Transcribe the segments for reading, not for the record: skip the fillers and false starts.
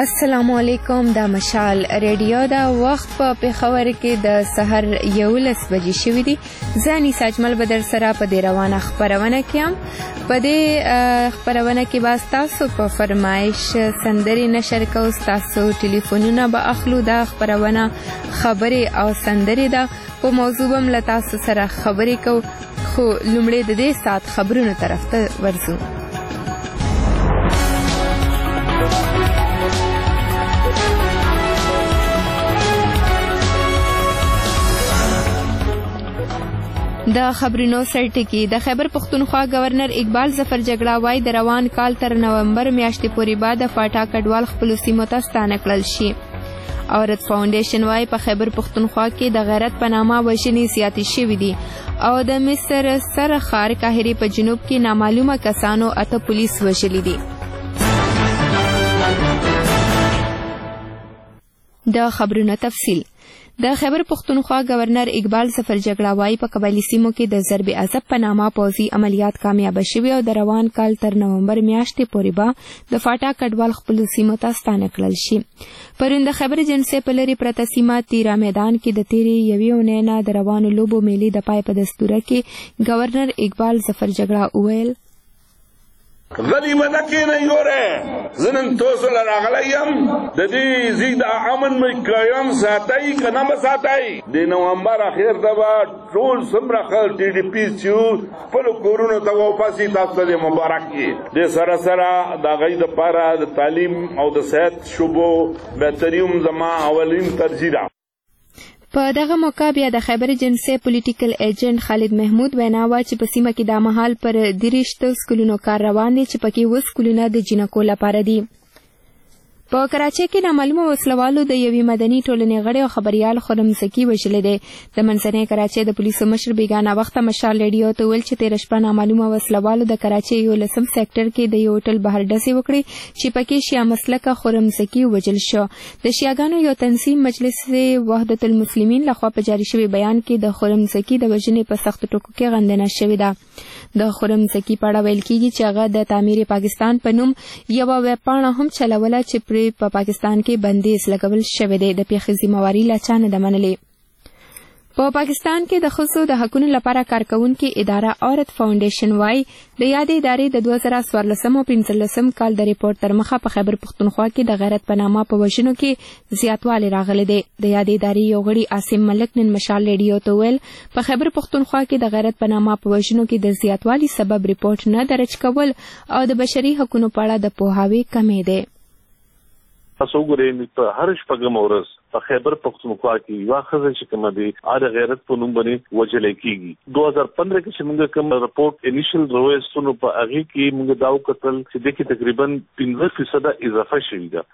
السلام علیکم. د مشال ریډیو دا وخت په پېښور کې د سحر 11 بجې شوې دي. زه انیسه اجمل به در سره په دې روانه خپرونه کې یم. په دې خپرونه کې به ستاسو په فرمایش سندرې نشر کوو، ستاسو ټلیفونونه به اخلو. دا خپرونه خبرې او سندرې ده. په موضوع به له تاسو سره خبرې کوو، خو لومړی د دې ساعت خبرونو طرف ته ورځو. د خبرونو سرټکی. د خیبر پختونخوا گورنر اقبال ظفر جګړه وای د روان کال تر نومبر میاشتې پورې بعد فاټا کډوال خپل سیمو ته ستانه کړل شي. اورت فاونډیشن وای په خیبر پختونخوا کې د غیرت په نامه وژنې زیاتې شوې دي او د مصر سر ښار قاهرې په جنوب کې نامعلومه کسانو 8 پولیس وژلي دي. د خبرونو تفصیل. د خیبر پختونخوا گورنر اقبال ظفر جګړه وای په قبایلی سیمو کې د ضرب عذاب په نامه پوځي عملیات کامیاب شوي او د روان کال تر نومبر میاشتې پورې به د فاټا کډوال خپل سیمو ته ستانه کړل شي. پرون د خیبر جنسې په لري پرته سیمه تیرا میدان کې د تیرې یوې اونۍ نه د روانو لوبو میلې د پای په دستوره کې گورنر اقبال ظفر جګړه وویل: غلیمه نکینه یوره زنن توسو لراغلی یم د دې زید امن مې قایم ساتي کنه ما ساتي د نومبر اخر ته به ټول سمره خل ټي ډي پی سیو خپل کورونو ته واپسې تاسو ته مبارک وي. د سره سره د غي د پاره د تعلیم او د صحت شوبو بهتریم زما اولین ترجیح ده. په دغه موقع بیا د خیبر جنسې پولیټیکل ایجنټ خالد محمود وینا وا چې په سیمه کې د مهال پر 30 سکولونو کار روان دي چې پکې و سکولونه د جنکو لپاره دي. په کراچۍ کې نامعلومه وسلوالو د یوې مدني ټولنې غړي او خبريال خرم زکي وژلې دي. د منځنۍ کراچۍ د پولیسو مشر بیگانه وخت مشال ریډیو ته ویل چې 13 شپه نامعلومه وسلوالو د کراچۍ یو لسم سېکټر کې د یو هوټل بهر ډزې وکړې چې پکې شیا مسلکه خرم زکي وژل شو. د شیاګانو یو تنظیم مجلس وحدت المسلمین لخوا په جاری شوی بیان کې د خرم زکي د وژنې په سخت ټکو کې غندنه شوې ده. د خرم زکي په اړه ویل کېږي چې هغه د تعمیر پاکستان په نوم یو ویبپاڼه هم چلوله چې په پاکستان کې بندیز لګول شوی دی. د پیښې ذمہواری لا چا نه ده منلې. په پاکستان کې د ښځو د حقوقو لپاره کارکونکې اداره اورت فاونډیشن وای د یادې ادارې د 2014 او 15 کال د ریپورت تر مخه په خیبر پختونخوا کې د غیرت په نامه په وژنو کې زیاتوالی راغلی دی. د یادې ادارې یو غړي عاصم ملک نن مشال ریډیو ته ویل په خیبر پختونخوا کې د غیرت په نامه په وژنو کې د زیاتوالی سبب ریپورت نه درج کول او د بشري حقوقو په اړه د پوهاوي کمی دی. تاسو ګورئ په هر شپږم ورځ په خیبر پختونخوا کې یو ښځه چې کومه دی د غیرت په نوم باندې وژل کېږي. 2015 کې چې موږ کوم رپورت انیشل رویستونو په هغه کې موږ دا وکتل چې د کې تقریبا 15% اضافه شوې ده.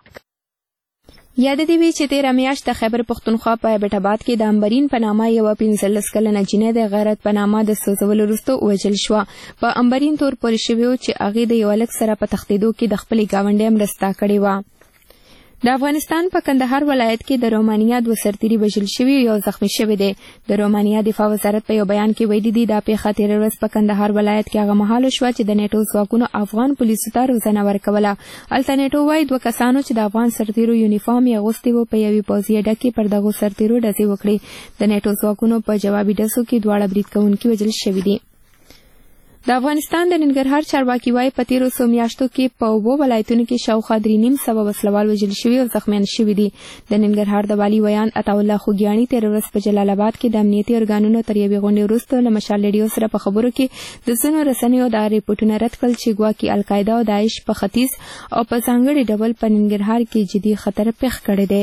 یاد دی وی چې د رمیاش د خیبر پختونخوا په بیت آباد کې د امبرین په نامه یو 15 کلنه جنې د غیرت په نامه د سوزولو وروسته وژل شو. په امبرین تور پورې شوی چې هغه د یو لک سره په تختیدو کې د خپل گاونډي مرسته کړې و. د افغانستان په کندهار ولایت کې د رومانیا 2 سرتیري وژل شوي یو زخمی شوی دی. د رومانیا دفاع وزارت په یو بیان کې ویلي دي دا پیښه تیر ورځ په کندهار ولایت کې هغه مهال شوه چې د نیټو ځواکونو افغان پولیسو ته روزنه ورکوله. هلته نیټو وایي 2 کسانو چې د افغان سرتیرو یونیفارم یې اغوستی و په یوې پوځي اډه کې پر دغو سرتیرو ډزې وکړې. د نیټو ځواکونو په جوابي ډزو کې 2 برید کوونکي وژل شوي دي. د افغانستان د ننګرهار چارواکي وایي په تیرو څو میاشتو کې په 2 ولایتونو کې شاوخوا 3.5 وسلوال وژل شوي او زخمیان شوي دي. د ننګرهار د والي ویان عطاالله خوګیاڼي تیر ورځ په جلال آباد کې د امنیتي ارګانونو تر یوې غونډې وروسته له مشال ریډیو سره په خبرو کې د ځینو رسنیو دا ریپورټونه رد کړل چې ګواکې القاعده او داعش په ختیځ او په ځانګړي ډول په ننګرهار کې جدي خطر پیښ کړی دی.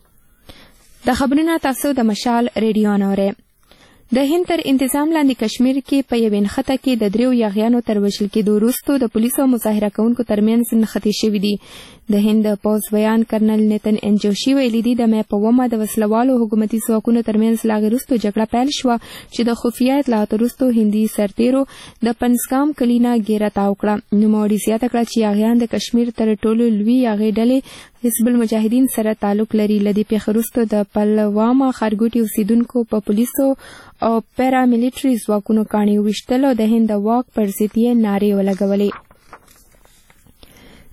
د خبرونو تاسو د مشال ریډیو اورئ. د هند تر انتظام لاندې کشمیر کې په یوې نښته کې د 3 یاغیانو تر وژل کېدو وروسته د پولیسو او مظاهره کوونکو ترمنځ نښتې شوې دي. د هند پوځ بیان کرنل نیتن انجوشي ویلي دي د مې په 1 د وسلوالو حکومتي ځواکونو ترمنځ لا وروسته جګړه پیل شوه چې د خفیه اطلاعاتو وروسته هندي سرتیرو د پنسګام کلي نه ګیره تاو کړه. نوموړي زیاته کړه چې یاغیان د کشمیر تر ټولو لوی یاغي ډلې حزب المجاهدین سره تعلق لري. له دې پیښې وروسته د پلواما ښارګوټي اوسیدونکو په پولیسو او پیرا ملیټري ځواکونو کاڼي وویشتل او د هند د واک پر ضد یې نارې ولګولې.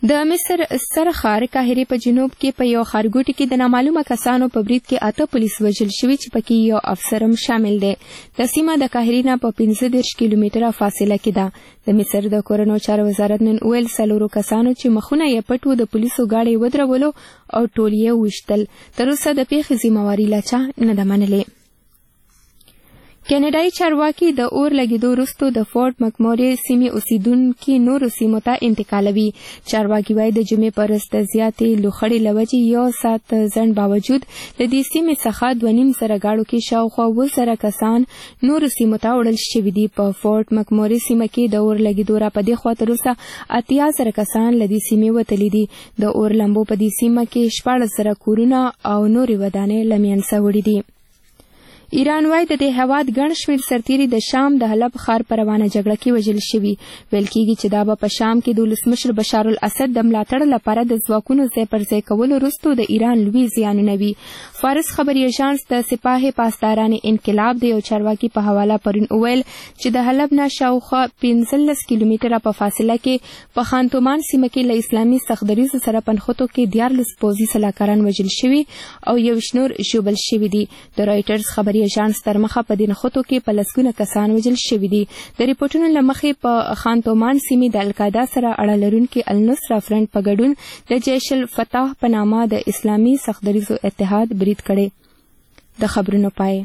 د مصر سره ښار قاهرې په جنوب کې په یو ښارګوټي کې د نامعلومه کسانو په برید کې 8 پولیس وژل شوي چې پکې یو افسر هم شامل دی. د سیمه د قاهرې نه په 15 کیلومتره فاصله کې ده. د مصر د کورنیو چارو وزارت نن ویل 4 کسانو چې مخونه یې پټ وو د پولیسو گاډي ودرولو او ټول یې وشتل. تر اوسه د پیښې ذمہواري لا چا نه ده منلې. کینیډایي چارواکي د اور لګېدو وروسته د فورټ مکموري سیمې اوسیدونکي نورو سیمو ته انتقالوي. چارواکي وایي د جمعې په ورځ د زیاتې لوخړې له وجې 1 ساعت ځنډ باوجود د دې سیمې څخه 2.5 زره ګاډو کې شاوخوا 7 زره کسان نورو سیمو ته وړل شوي دي. په فورټ مکموري سیمه کې د اور لګېدو را په دې خوا تر اوسه 80 زره کسان له دې سیمې وتلي دي. د اور لمبو په دې سیمه کې 14 زره کورونه او نورې ودانۍ له منځه وړي دي. ایران وايي د دې هیواد ګڼ شمېر سرتیري د شام د حلب ښار په روانه جګړه کې وژل شوي. ویل کېږي چې دا به په شام کې د ولسمشر بشار الاسد د ملاتړ لپاره د ځواکونو ځای پر ځای کولو وروسته د ایران لوی زیانونه وي. فارس خبري اژانس د سپاه پاسداران انقلاب د یو چارواکي په حواله پرون وویل چې د حلب نه شاوخوا 15 کیلومتره په فاصله کې په خانتومان سیمه کې له اسلامي سختدریزو سره پنښتو کې 14 پوځي سلاکاران وژل شوي او 21 نور ژوبل شوي دي. د رایټرز خبري اژانس تر مخه په دې نښتو کې په لسګونه کسان وژل شوي دي. د ریپورټونو له مخې په خانتومان سیمې د القاعده سره اړه لرونکي النصره فرنټ په ګډون د جیش الفتح په نامه د اسلامي سختدریزو اتحاد برید کړی. د خبرونو پای.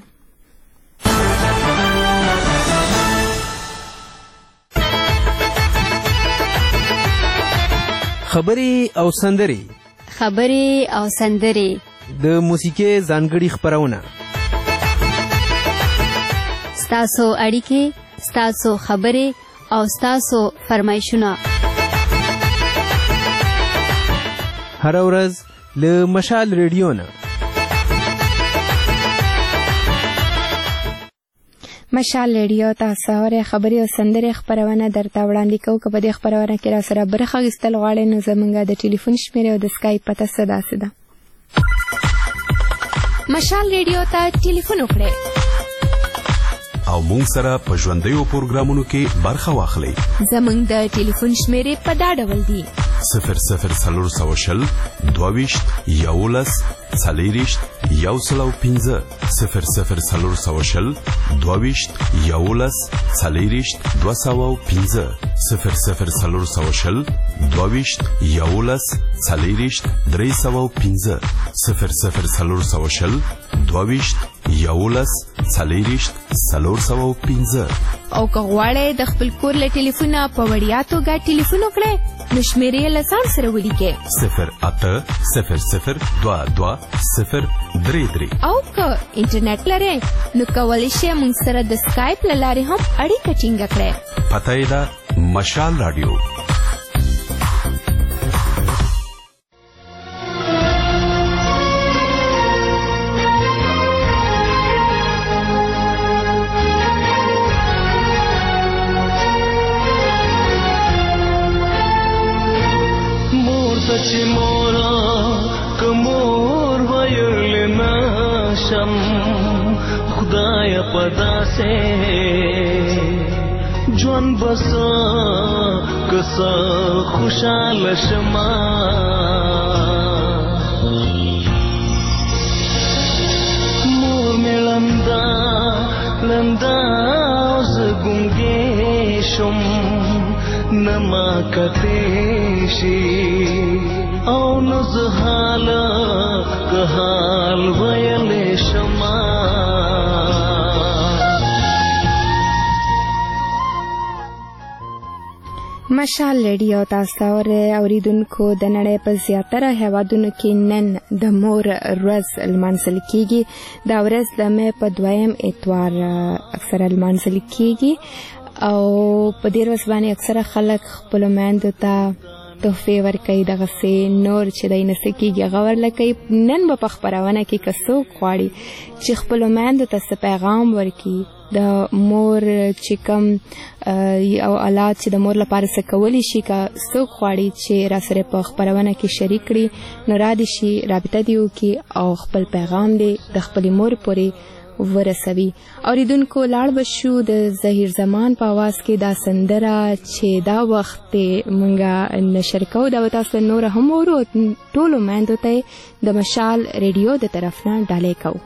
خبرې او سندرې د موسیقي ځانګړي خپرونه. ستاسو اړیکې، ستاسو خبرې او ستاسو فرمایشونه هر ورځ له مشال ریډیو نه. مشال ریډیو تاسو اورئ. خبرې او سندرې خپرونه درته وړاندې کوو. که په دې خپرونه کې را سره برخه اخیستل غواړئ نو زموږ د ټلیفون شمېرې او د سکایپ پته څه داسې ده. مشال ریډیو ته ټلیفون وکړئ او مونږ سره په ژوندیو پروګرامونو کې برخه واخلئ. زموږ د ټلیفون شمېرې په دا ډول دي: 00 22 11 40 105 00 22 11 40 205 00 22 11 40 305 00 22 11 40 305. او که غواړئ د خپل کور له ټلیفونه په وړیا توګه ټلیفون وکړئ نو شمېرې یې له ځان سره ولیکئ 0800 22 033. او که انټرنیټ لرئ نو کولی شئ موږ سره د سکایپ له لارې هم اړیکه ټینګه کړئ. پته یې ده مشال راډیو. पदा से जौन बसा कसा खुशाल शमा मोर में लंदा गुंगे शुम नमा कतेशी औ नजहाल कहाल वयले शमा. مشال ریډیو تاسو اوریدونکو د نړۍ په زیاتره هیوادونو کې نن د مور ورځ لمانځل کیږي. دا ورځ د مې په 2 اتوار اکثره لمانځل کیږي او په دې ورځ باندې اکثره خلک خپل میندو ته تحفې ورکوي. دغسې نور چې دی نڅه کېږي هغه ورلکوي. نن به په خپرونه کې که څوک غواړي چې خپلو میندو ته څه پیغام ورکړي، د مور چې کوم او اولاد چې د مور لپاره څه کولی شي، که څوک غواړي چې را سره په خپرونه کې شریک کړي نو را دې شي، رابطه دې وکړي او خپل پیغام دې د خپلې مور پورې ورسوي. اوریدونکو لاړ بشو د ظهیر زمان په आवाज کې دا سندره چې دا وخت مونږه نشر کوو دا تاسو نور هم ورو ټولو مېندو ته د مشال ریډیو د طرف نه ډالۍ کوو.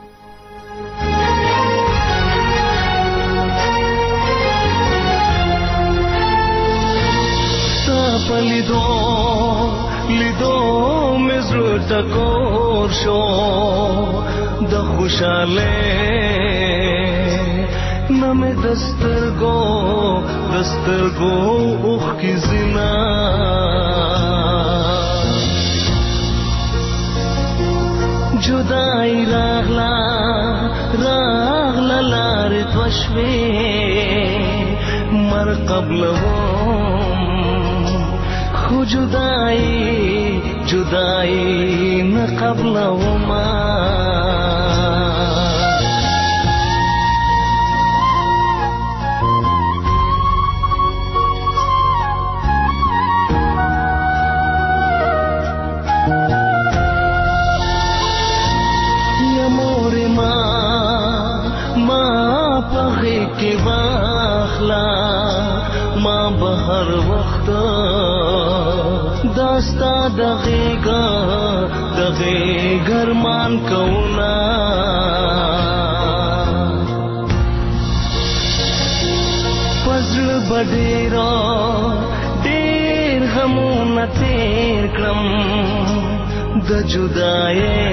لیدو مزرو ټکور شو د خوشاله نمه دسترګو اوخ کی زنا جدائی راغلا لار توشوي مر قبل خو جدائی نہ قبل وما یا مور ما پغی کی واخلا ما بہر وقت داستا دغه گرمان کونا پزړ بدیرا ډیر همونه تیر کړم د جدای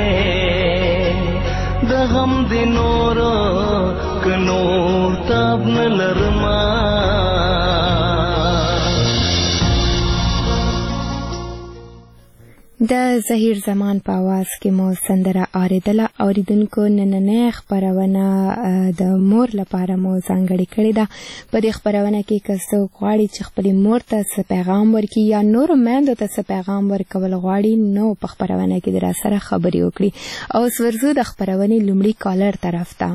د غم د نور کنور تاب نه لرما د ظهیر زمان په आवाज کې مو سندره اوریدله. اوریدونکو نننۍ خپرونه د مور لپاره مو ځانګړې کړې ده. په دې خپرونه کې که څوک غواړي چې خپلې مور ته څه پیغام ورکړي یا نورو میندو ته څه پیغام ورکول غواړي نو په خپرونه کې راسره خبرې وکړي. اوس ورځو د خپرونې لومړي کالر طرف ته.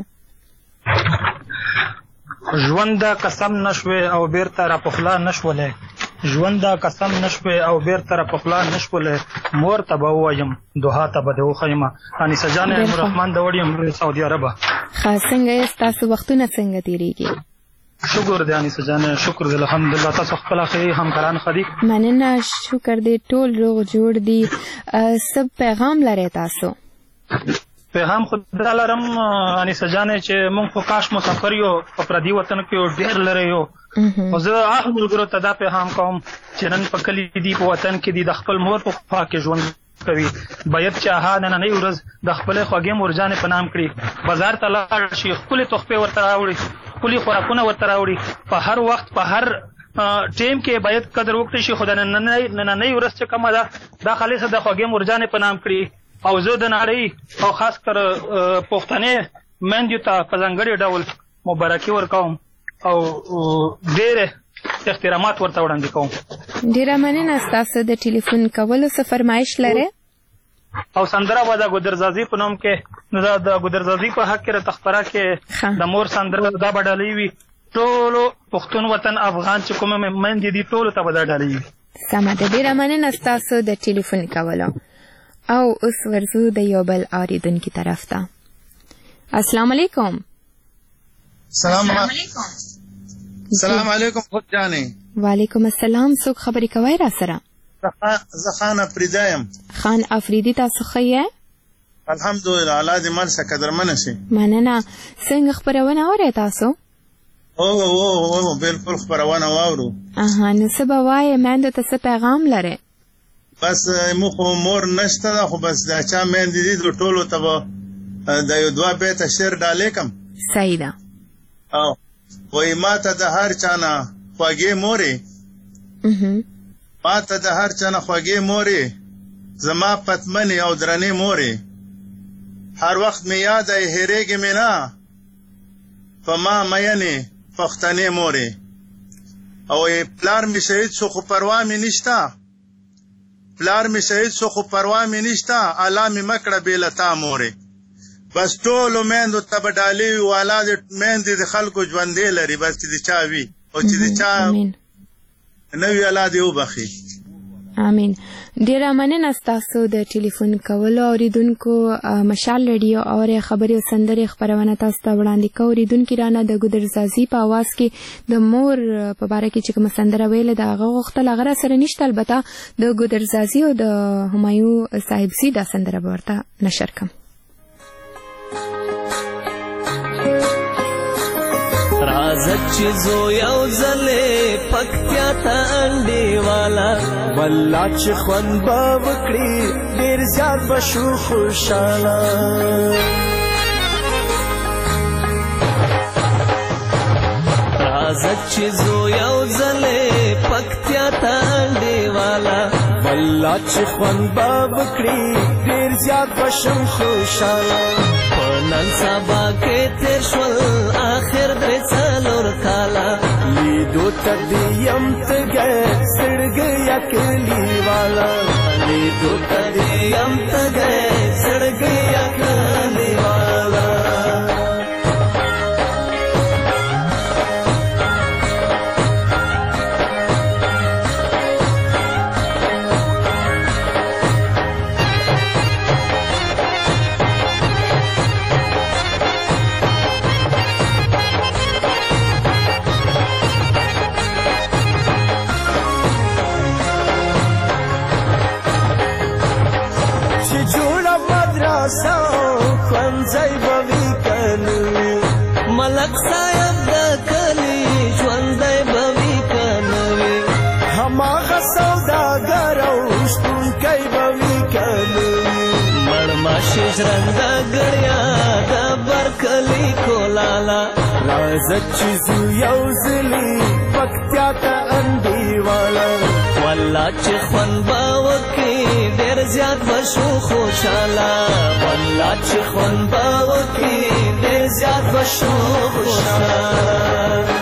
ژوند قسم نشوي او بیرته راپخلا نشولې ژوند قسم نشوي او بیرته راپخلا نشولې مور ته به ووایم دوها ته به دې وښیم. انیسه جانې رحمان د وړیم سعودي عربه. ښه څنګه یې ستاسو وختونه څنګه تېرېږي؟ شکر دی انیسه جانې شکر دی الحمدلله. تاسو خپل ښې همکاران ښه دي؟ مننه شکر دی ټول روغ جوړ دي. څه پیغام لرئ تاسو؟ پیغام خو دا لرم انیسه جانې چې مونږ خو کاش مسافر یو په پردي وطن کې یو ډېر لرې یو او زه هغه ملګرو ته دا پیغام کوم چې نن په کلي دي په وطن کې دي د خپل مور په خوا کې ژوند کوي باید چې هغه نننۍ ورځ د خپلې خوږې مورجانې په نام کړي بازار ته لاړ شي ښکلې تحفې ورته راوړي ښکلي خوراکونه ورته راوړي په هر وخت په هر ټیم کې باید قدر وکړي شي خو د نننۍ ورځ چې کومه ده دا خالصه د خوږې مورجانې په نام کړي. او زه د نړۍ او خاص کر پښتنې میندو ته په ځانګړي ډول مبارکي ورکوم او ډېر احترامات ورته وړاندې کوم. ډېره مننه. ستاسو د ټلیفون کولو څه فرمایش لرئ؟ او سندره به د ګودرزازي په نوم کې د ګودرزازي په حق کې راته خپره کې د مور سندره دا به ډالۍ وي ټولو پښتون وطن افغان چې کومه میندې دي ټولو ته به دا ډالۍ وي. سمه ده. ډېره مننه ستاسو د ټلیفون کولو. او اوس ورځو د یو بل اوریدونکي طرف ته. السلام علیکم. سلام علیکم خود جانې. وعلیکم السلام. څوک خبرې کوئ را سره؟ زه خان افریدی یم. خان افریدي تاسو ښه یې؟ الحمدلله الله دې مل شه قدرمنه شي. مننه. څنګه خپرونه اورئ تاسو؟ او بالکل خپرونه واورو. نو څه به وایې میندو ته څه پیغام لرئ؟ بس موږ خو مور نشته ده خو بس دا چا میندې دي ټولو ته به د یو دوه بیته شعر ډالۍ کړم. صحیح ده. او وایي ما ته د هر چا نه خوږې مورې ما ته د هر چا نه خوږې مورې زما پتمنې او درنې مورې هر وخت مې یاده یې هېرېږې مې نه په ما مینې پښتنې مورې او پلار مې شهید شو خو پروا مې نشته پلار مې شهید شو خو پروا مې نشته الله مې مه کړه بې له تا مورې. بس ټولو میندو ته به ډالۍ وي والا دې میندې د خلکو ژوندې لري بس چې د چا وي او چې د چا نه وي الله دې وبخي. امین. ډیره مننه ستاسو د ټلیفون کولو اوریدونکو. مشال رادیو او خبري او سندري خبرونه تاسو ته وړاندې کوي. اوریدونکو رانه د ګودرزازي په आवाज کې د مور په باره کې چې کوم سندره ویل دا غوښتل هغه سره نشته، البته د ګودرزازي او د همایون صاحبزي دا سندره ورته نشر کوم. رازت چې زو یو ځلې پکتیا ته انډې والا والله چې خوند به وکړي ډېر زیات به شو خوشحاله. رازت چې زو یو ځلې پکتیا ته انډې والا والله چې خوند به وکړي ډېر زیات به شم خوشحاله. نن سبا کې تیر شول آخر درې څلور کاله لیدو ته دې یم تږی سړګی کلی والا لیدو ته دې یم تږی سړګی کلی والا. ځای به وي کنوي ملک صاحب د کلي ژوندی به وي کنوي هماغه سوداګر او شتونکی به وي کنوي مړماشي ژرنده ګړیا د برکلي کولاله راځه چې ځو یو ځلي پکتیا ته انډې والا والله چې خوند به وکړي ډېر زیات به شو خوشحاله والله چې خوند به وکړي ډېر زیات به شو خوشحاله.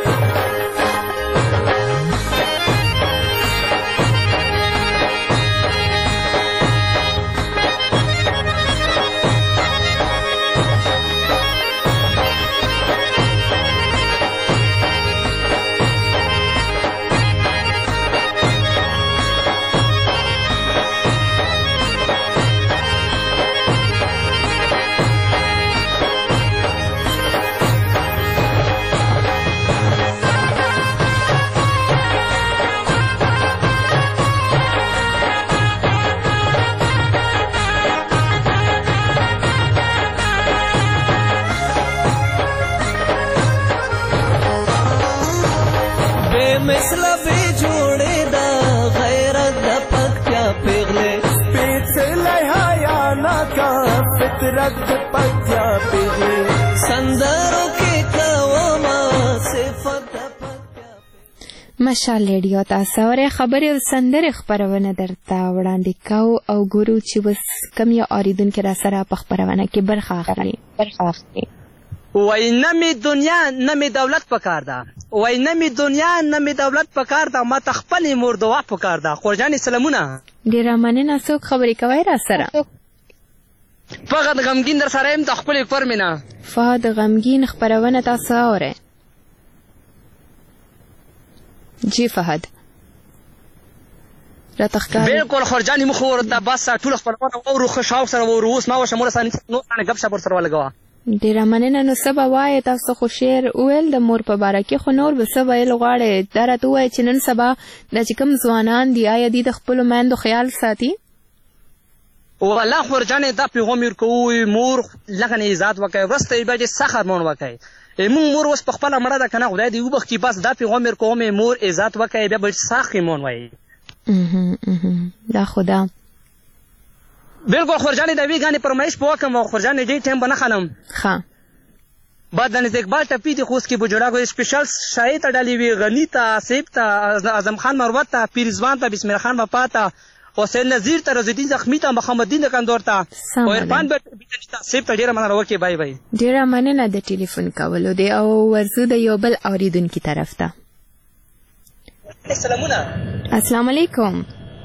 مثل به جوړې دا غیرت د پکتیا پیغلې سپېڅلی حیا ناکه فطرت د پکتیا پیغلې سندرو کې کومه صفت د پکتیا. مشال رادیو تاسو اورئ خبرې او سندرې خبرونه درته وړاندې کوو او ګورو چې اوس کوم یو اوریدونکی را سره په خبرونه کې برخه اخلي. وای نه می دنیا نه می دولت پکار ده وای نه می دنیا نه می دولت پکار ده ما ته خپل مور دعا پکار ده. خورجانې سلامونه. ډېره مننه. څوک خبرې کوئ را سره؟ فهد غمګین در سره یم د خپلې کور مې نه. فهد غمګین خبرونه تاسو اورئ؟ جی فهد راته ښکاري. بالکل خورجانې موږ ورته بس ټوله خپرونه واورو ښه شوق سره واورو. اوس ما ورسره نور ګپ شپ ورسره ولګوه. ډېره مننه. نو څه به وایې تاسو خو شعر وویل د مور په باره کې، خو نور به څه ویل غواړې؟ دا راته ووایه چې نن سبا دا چې کوم ځوانان دي آیا دوی د خپلو میندو خیال ساتي؟ والله خورجانې دا پیغام ورکوو مور لږ نه عزت وکړئ وروسته یې بیا چې سخت ارمان وکړئ. مونږ مور اوس په خپله مړه ده که نه خدای دې وبخښي بس دا پیغام ورکوم مور عزت وکړئ بیا به سخت ایمان وایي. دا خو ده بالکل خورجانې د وی ګانې فرمایش په وکړم او خورجانې ډېر ټایم به نه خلم. ښه بعد د نزد اقبال ټپي دي خو اوس کې بجوړه سپیشل شاعر ته ډالې وي غني ته آصف ته اعظم خان مروت ته پیرزوان ته بسم الله خان وفا ته حسین نذیر ته رضیالدین زخمي ته محمد دین کندور ته او عرفان به آصف ته ډېره مننه وکړئ. بای بای. ډېره مننه د ټلیفون کولو دی او ورځو د یو بل اورېدونکي طرف ته. سلامونه. السلام علیکم.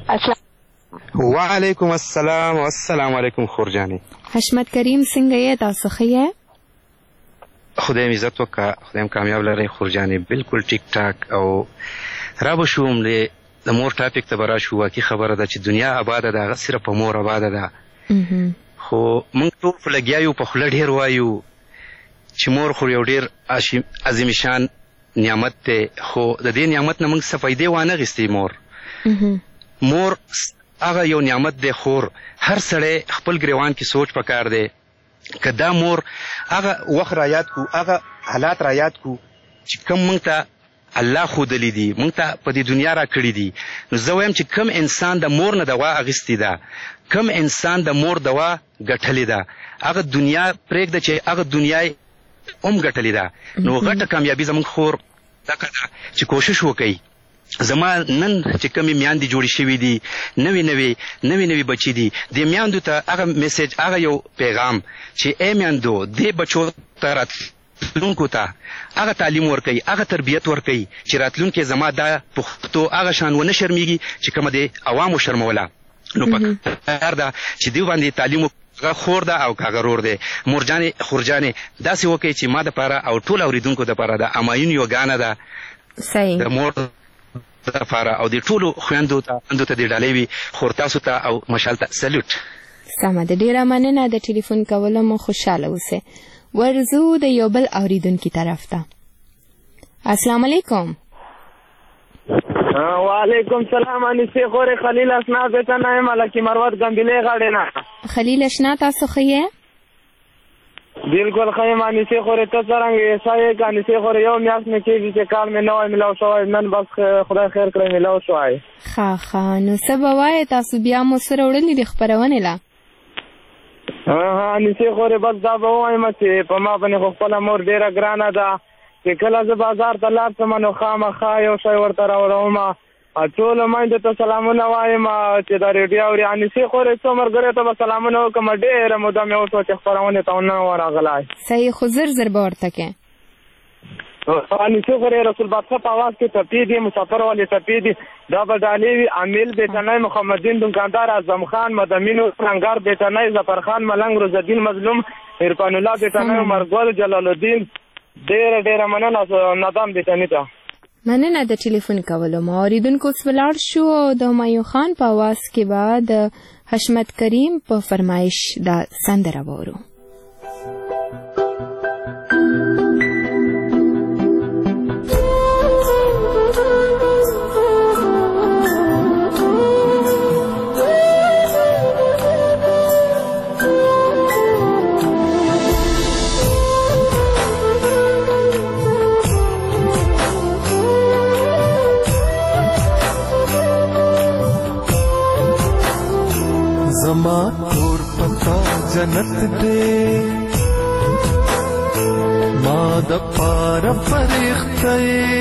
وعلیکم السلام والسلام علیکم خورجانې. حشمت کریم څنګه یې تاسو ښه یې؟ خدایم عزت وکړه خدایم کامیاب لرئ خورجانې. بالکل ټیک ټاک او را به شوم د د مور ټاپک ته به راشو. واقعي خبره ده چې دنیا آباده ده، هغه صرف په مور آباده ده. خو موږ ټول لګیا یو، په خوله ډېر وایو چې مور خو یو ډېر عظیم شان نعمت دی، خو د دې نعمت نه موږ څه فایدې وانه غوښتې. مور هغه یو نعمت دی، خور هر سړی خپل ګریوان کې سوچ پکار دی که دا مور هغه وخت را یاد کو، هغه حالات را یاد کو چې کوم موږ ته الله ښودلی دي، موږ ته په دې دنیا را کړي دي. نو زه وایم چې کوم انسان د مور نه دوا اخیستې ده، کوم انسان د مور دوا ګټلې ده، هغه دنیا پرېږده چې هغه دنیا یې هم ګټلې ده. نو غټه کامیابي زموږ خور دغه ده چې کوشش وکوي. زما نن چې کومې میاندې جوړې شوي دي، نوي بچي دي، دې میاندو ته هغه میسیج، هغه یو پیغام چې ای میاندو دې بچو ته راتلونکو ته هغه تعلیم ورکوي، هغه تربیت ورکوي چې راتلونکې زما دا پښتو هغه شان ونه شرمېږي چې کومه د عوامو شرموله. نو پکار ده چې دوی باندې تعلیم هغه خور ده او هغه رور دی. مورجانې خورجانې داسې وکړئ چې ما دپاره او ټول اورېدونکو دپاره د امایون یوه ګانه ده د مور دپاره او د ټولو خویندو ته دې ډالۍ وي. خور تاسو ته او مشال ته سلوټ. سمه ده، ډېره مننه د ټلیفون کولو. مو خوشحاله اوسئ. ورځو د یو بل اورېدونکي طرف ته. السلام علیکم. وعلیکم سلام. انیسې خورې خلیل اشنا بیته نه یم، لکي مروت ګمبلې غاړې نه. خلیل اشنا تاسو ښه یې؟ بالکل ښه یم انیسې خورې. ته څرنګه یې؟ ښه یې که انیسې خورې؟ یو میاشت مې کېږي چې کال مې نوی میلاو شوی، نن بس خدای خیر کړی میلاو شوی. ښه نو څه به وایې؟ تاسو بیا مو سره وړلي دي خپرونې له؟ انیسې خورې بس دا به ووایم چې په ما باندې خو خپله مور ډېره ګرانه ده چې کله زه بازار ته لاړ شم نو خامخا یو شی ورته راوړوم. ټولو میندو ته سلامونه وایم چې دا ریډیو اوري. انیسې خورې څو ملګریو ته به سلامونه وکړم. ډېره موده مې وشوه چې خپرونې ته ونه ورغلی. صحیح، خو زر به ورته کې. انیسې خورې رسول بادشاه په اواز کې ټپې دي، مسافر والې ټپې دي. دا به ډالۍ وي امیل بیټنی، محمدین دکاندار، اعظم خان، مدمینو رنګار بیټنی، ظفرخان ملنګ، روزالدین مظلوم، عرفان الله بیټنی، عمرګل، جلال الدین. ډېره مننه ندام بیټني ته. مننه د ټلیفون کولو. ما اورېدونکو اوس ولاړ شو او د همایون خان په اواز کې به د حشمت کریم په فرمایش دا سندره واورو. زما کور پتا جنت دے ما د پار فرښتې.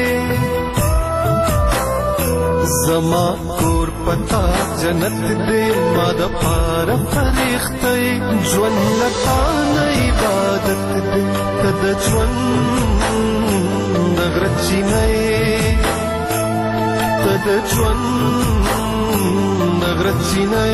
زما کور پتا جنت دے ما د پار فرښتې. ژوند لتا نه عبادت دے ته د ژوند د غرچینې، ته د ژوند د غرچینې.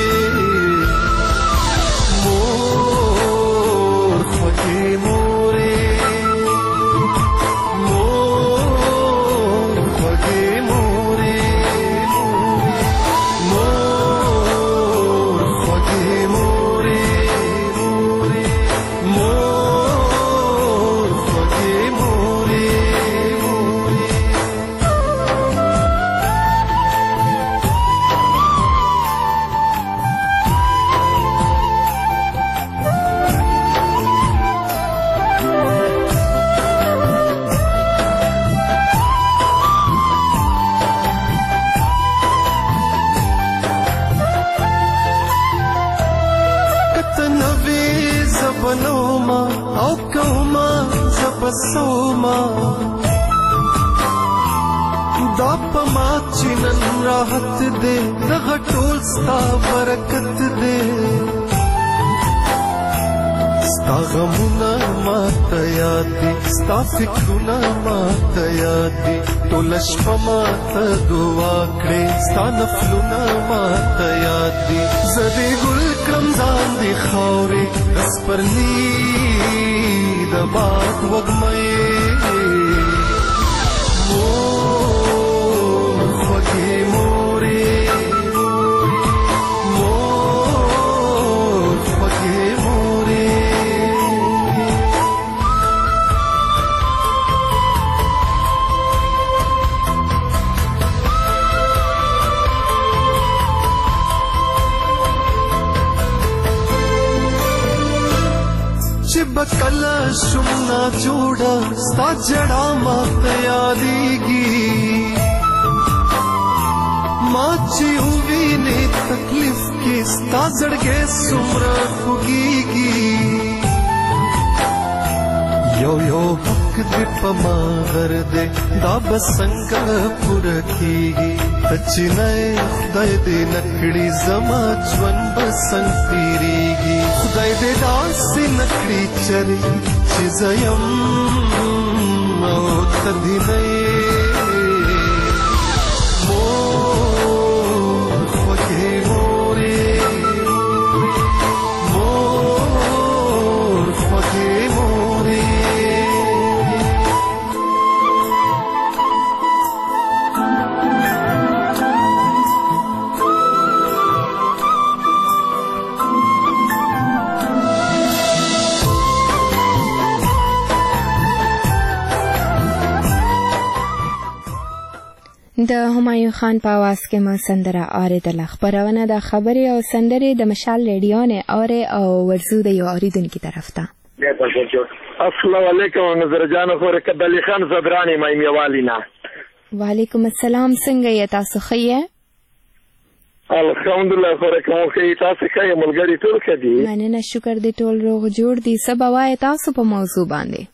دا پما چنن راحت دے دغه ټول ستا برکت دے. ستا غمونه ماته یاد دي، ستا فکرونه ماته یاد دي. ټوله شپه ماته دعا کړې، ستا نفلونه ماته یاد دي. زه دې ګل کړم ځان دې خاورې د سپرلي د باد وږمې. مور خوږې مور کله شم ناجوړه ستا جړه ماته یادېږي ما چې ووینې تکلیف کې ستا زړګی څومره خوږېږي یو یو حق دې په ما غر دی دا به څنګه پوره کېږي ته چې نه خدای دې نه کړي زما ژوند به څنګ تېرېږي خدای دې داسې نه کړي چرې چې زه یم او ته دې نه یې مور خوږې مورې مور خوږې مورې د همایون خان په आवाज کې ما سندره اوریدله. خبرونه د خبرې او سندرې د مشال ریډیو نه اوري او ورزو د یو اوریدونکو طرف ته. السلام علیکم نظر جان خو رکب علي خان زبرانی مې والینا. وعلیکم السلام څنګه یې تاسو ښه یې؟ الحمدلله خو کوم ښه تاسو ښه یې ملګری ټول ښه دي؟ مننه شکر دې ټول روغ جوړ دي. څه به وایې تاسو په موضوع باندې؟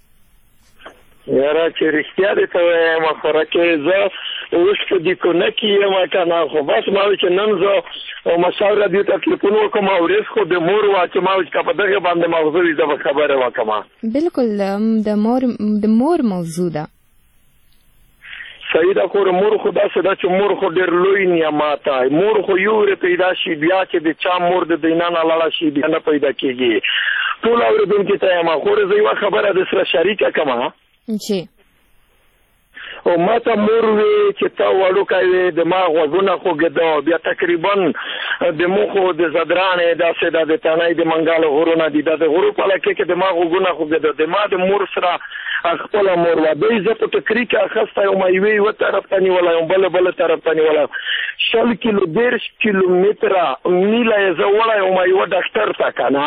یاره چې رښتیا دې ته وایم خوره کې زه اوس په دې کونه کې یم که نه خو بس ما وایي چې نن زه مشال راډیو ته تلیفون وکړم او ورځ خو د مور وه چې ما وایي چې که په دغې باندې موضوع وي زه به خبرې وکړم. بلکل د مور موضوع ده. صحیح ده خو مور خو داسې ده چې مور خو ډېر لوی نعمت دی. مور خو یو ورې پیدا شي بیا چې د چا مور د دینا نه لاړه شي بیا نه پیدا کېږي. ټول اورېدونکي ته یم خو زه یوه خبره د سره شریکه کړم چې او ما ته مور وی چې تا وړوکی وی د ما غوږونه خوږېده بیا تقریبا د موخو د زدرانې داسې ده د تنۍ د منګال غرونه دي دا د غرو په علاقې کې د ما غوږونه خوږېده. د ما د مور سره خپله مور وه دوی زه په ټکري کې اخستی یم یوې یوه طرف ته نیولی یم بله طرف ته نیولی یم 100 کیلو 10 کیلومتره میله یې زه وړی یم یوه ډاکټر ته که نه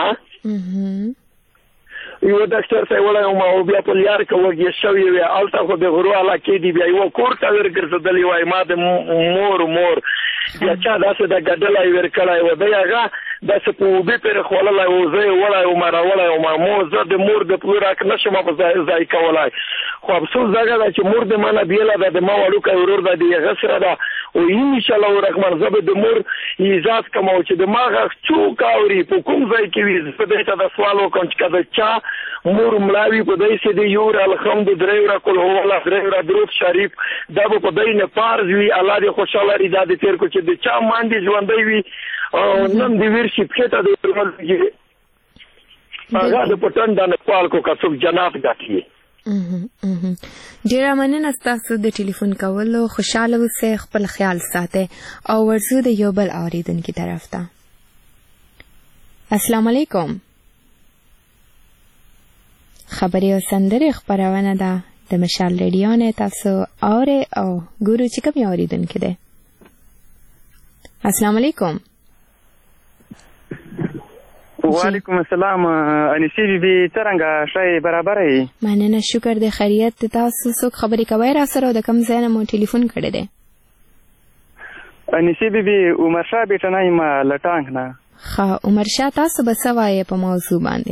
یو ډاکټر ته وړی یم او بیا په لیار کې وږې شوې وې هلته خو د غرو علاقې دي بیا یوه کور ته ورګرځېدلې وای ما د مور بیا چا داسې د ګډلی ورکړی و دی هغه داسې په اوبې پرې خوړلی و زه یې وړی وم راوړی وم زه د مور د پلو راک نه شم په ځای کولی خو افسوس دغه ده چې مور د ما نه بېله ده د ما وړوکی ورور ده د هغه سره ده او انشاءالله الرحمن زه به د مور عزت کوم او چې د ما غږ څوک اوري په کوم ځای کې وي زه دې ته د سوال وکړم چې که د چا مور مړه وي په دی سې د یو الحمد درې وره کل هو الله درې وره درود شریف دا به په دی نه پارز وي الله دې خوشحاله لري دا دې تېر کړو چې د چا ماندې ژوندی وي نن دې ورشي پښې ته دې ورولږي هغه د پټن دا نه سوال کو که څوک جنات ګټي. ډیره مننه ستاسو د ټلیفون کولو. خوشحاله اوسئ خپل خیال ساتئ او ورځو د یو بل اوریدونکي طرف ته. السلام علیکم. خبرې او سندرې خپرونه ده د مشال ریډیو نه تاسو اورئ او ګورو چې کوم اوریدونکي دی. السلام علیکم. وعلیکم السلام. انیسی بیبي څرنګه شی برابر یې؟ مننه شکر د خیریت. تاسو څوک خبرې کوئ را سره او د کوم ځای نه مو ټلیفون کړی دی؟ انیسی بیبي عمر شاه بیټه نه یم له ټانک نه. ښه عمر شاه تاسو به څه وایې په موضوع باندې؟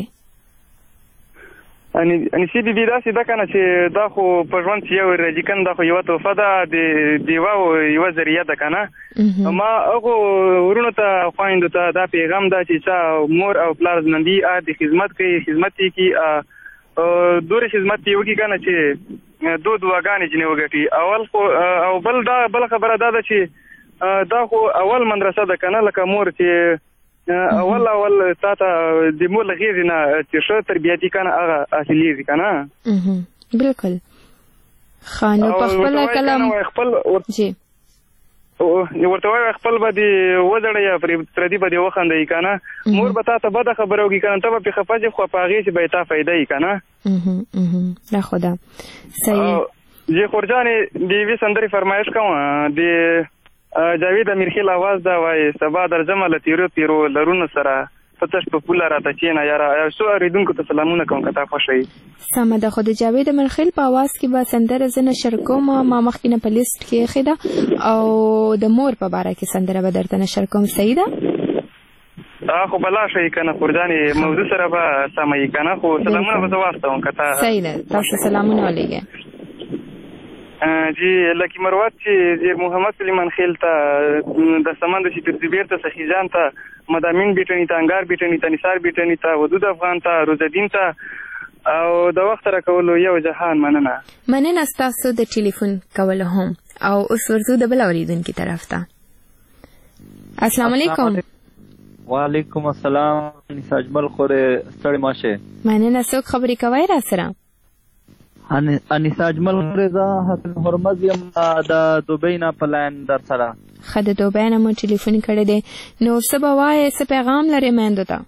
انیسی بیبي داسې ده که نه چې دا خو په ژوند چې یو رجیکن دا خو یوه تحفه ده د دیوه یوه ذریعه ده که نه ما هغو ورونو ته خویندو ته دا پیغام ده چې چا مور او پلار ژوندي د خدمت کوي خدمت یې کړي دورې خدمت یې وکړي که نه چې دو دعاګانې ځینې وګټي اول خو او بل خبره دا ده چې دا خو اول مدرسه ده که نه لکه مور چې اول تا ته د مور له غېږې نه چې ښه تربیتي که نه هغه حاصلېږي که نه بلکل ښه نو په خپله کله جی ورته وایي خپل به دې وځړی یا پردي به دې وخندوي که نه مور به تا ته بده خبره وکړي که نه ته به پرې خفه شې خو په هغې چې به یې تا فایده وي که نه دا خو ده صحیح. جی خورجانې د یوې سندرې فرمایش کوم د جاوید امیرخیل آواز دا وایي سبا درځمه له تیرو لرونو سره پتش په پوله راته کېنه یاره څو اورېدونکو ته سلامونه کوم که تا خوښوي. سمه ده. خو د جاوید ملخیل په اواز کې به سندره زه نشر کوم. ما مخکې نه په لیست کې ایښې ده او د مور په باره کې سندره به درته نشر کوم. صحیح ده؟ خو به لاړ شئ که نه قرجانې موضوع سره به سمه یي که نه خو سلامونه به زه واستوم که تا. صحیح ده. تاسو سلامونه ولیږئ. جی لکی مروت چې زیر محمد سلیمان خیل ته د سمند چې تر زبیر ته سخیجان ته مدامین بیټنی ته انګار بیټنی ته نثار بیټنی ته ودود افغان ته روزالدین ته او د وخت را کولو یو جهان مننه ستاسو د ټلیفون کولو هم. او اوس ورځو د بل اوریدونکي طرف ته. السلام علیکم. وعلیکم السلام. انیس اجمل خورې ستړي ماشه. مننه. څوک خبرې کوئ را سره؟ انیسا اجمل رضا حسن هرمز یم د دوبۍ نه په لاین در سره. ښه د دوبۍ نه مو ټلیفون کړی دی. نو څه به وایې، څه پیغام لرې میندو ته؟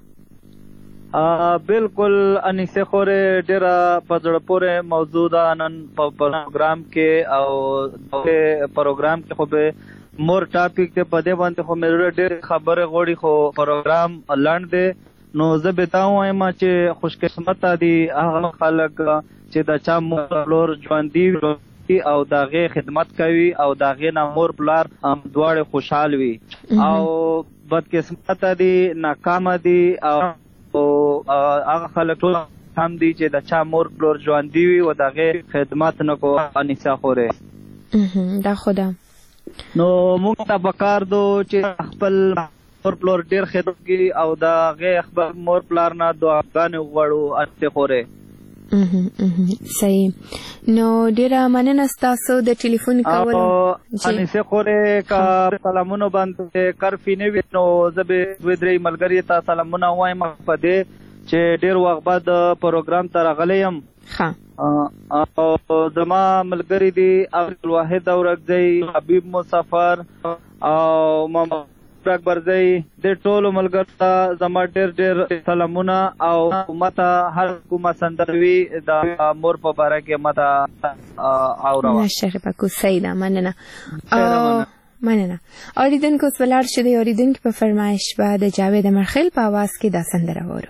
بالکل انیسې خورې ډېره په زړه پورې موضوع ده نن په پروګرام کې. او پروګرام کې خو به مور ټاپک دی په دې باندې خو مې ډېرې خبرې غواړي خو پروګرام لنډ دی. نو زه به تا ووایم چې خوشقسمته دي هغه خلک چې د چا مور پلور ژوندي او د هغې خدمت کوي او د هغې نه مور پلار دواړې خوشحال وي. او بدقسمته دي، ناکامه دي او هغه خلک ټول هم دي چې د چا مور پلور ژوندي وي او د هغې خدمت نه کو. انیسا خورې دا خو ده. نو موږ ته پکار دو چې خپل مور پلور ډېر خدمت کوي او د هغې خپل مور پلار نه دعاګانې وغواړو. انیسې خورې صحیح. نو ډیره مننه ستاسو د ټلیفون کولو. انیسې خورې که سلامونو باندې کرفي نه وي نو زه به دوې درې ملګري ته سلامونه ووایم په دې چې ډېر وخت بعد پروګرام ته راغلی یم. او زما ملګري دي عبدالواحد اورکزی، حبیب مسافر او محمد اکبرزی، د ټولو ملګرو ته زما ډېر سلامونه. او ماته هر کومه سندروي د مور په باره کې ماته اوروه. مشرفه کو. صحیح ده. مننه. اوریدونکو اوس ولاړ شو. د اوریدونکي په فرمایش به د جاوید مرخیل په اواز کې دا سندره وورو.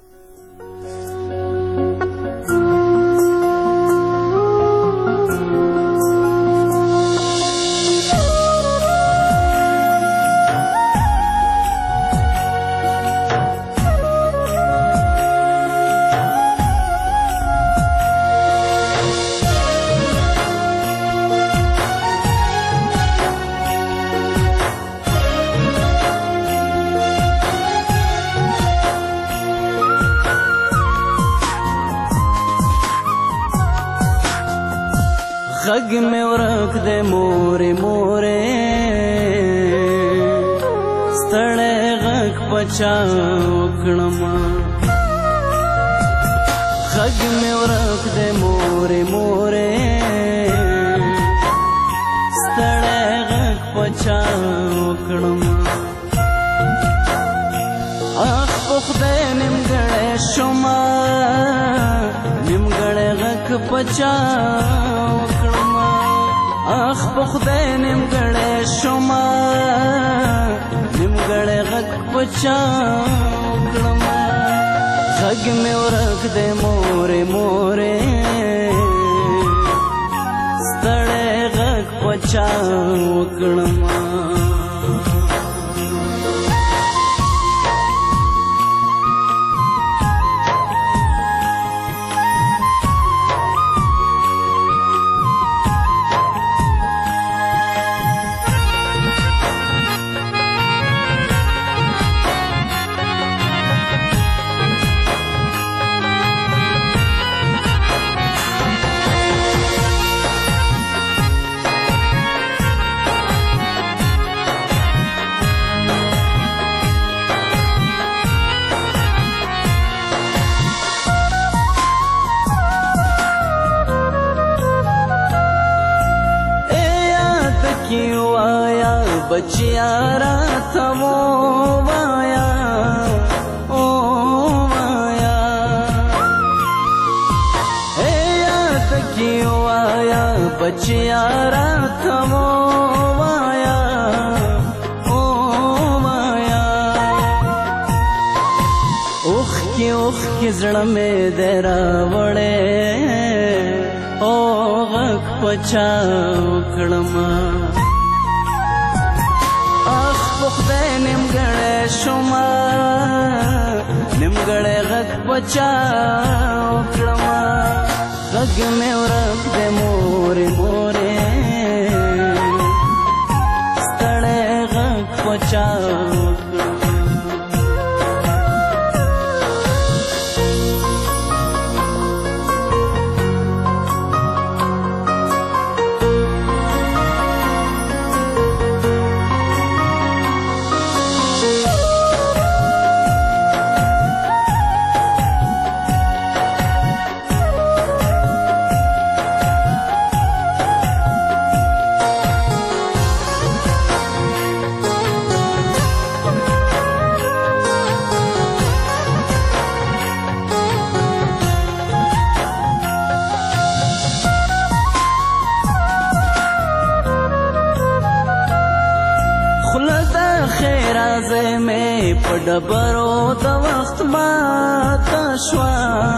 غږ مې ورک دی مورې مورې ستړی غږ په چا وکړمه. غږ مې ورک دی مورې مورې ستړی غږ په چا وکړمه. اخ په خدای نیمګړی شومه نیمګړی غږ په چا وکړمه. اخ په خدای نیمګړی شومه نیمګړی غږ په چا وکړمه. غږ مې ورک دی مورې مورې ستړی غږ په چا وکړمه. بچیا راته ووایا او وایا اے یاد کی وایا بچیا راته ووایا او وایا زړه مې دې راوړې او غږ په چا وکړمه اخ په خدای نیمګړی شومه نیمګړی غږ په چا وکړمه غږ مې ورک دی مورې مورې ستړی غږ په چا په ډبرو د وخت ماته شوه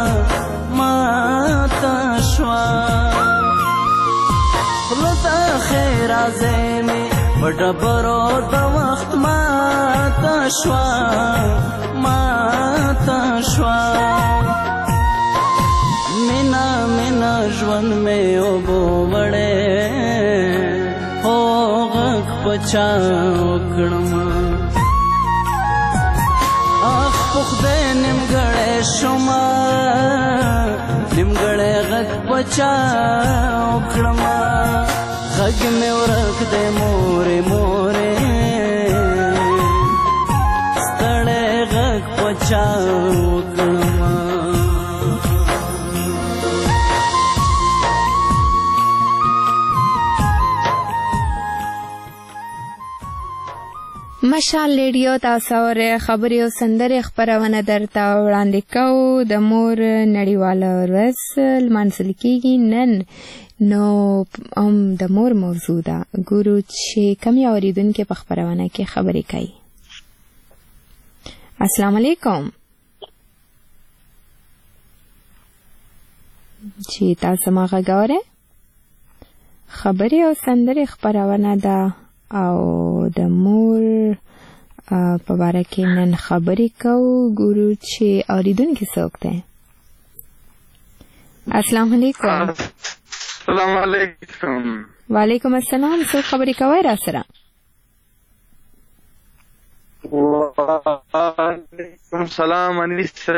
خوله د ښېرازۍ مې په ډبرو د وخت ماته شوه مینا مینا ژوند مې اوبو وړی هو غږ په چا وکړمه په خدای نیمګړی شومه نیمګړی غږ په چا وکړمه غږ مې ورک دی مورې مورې ستړی غږ په چا وکړمه مشال ریډیو تاسو اورئ خبرې او سندرې خپرونه درته وړاندې کوو د مور نړیواله ورځ لمانځل کیږي نن نو د مور موضوع ده ګورو چې کومې اورېدونکې په خپرونه کې خبرې کوي السلام علیکم چې تاسو ما غږ اورئ خبرې او سندرې خپرونه ده او د مور په باره کې نن خبرې کوو ګورو چې اورېدونکي څوک دی السلام علیکم السلام علیکم وعلیکم السلام څوک خبرې کوئ را سره وعلیکم السلام انیسه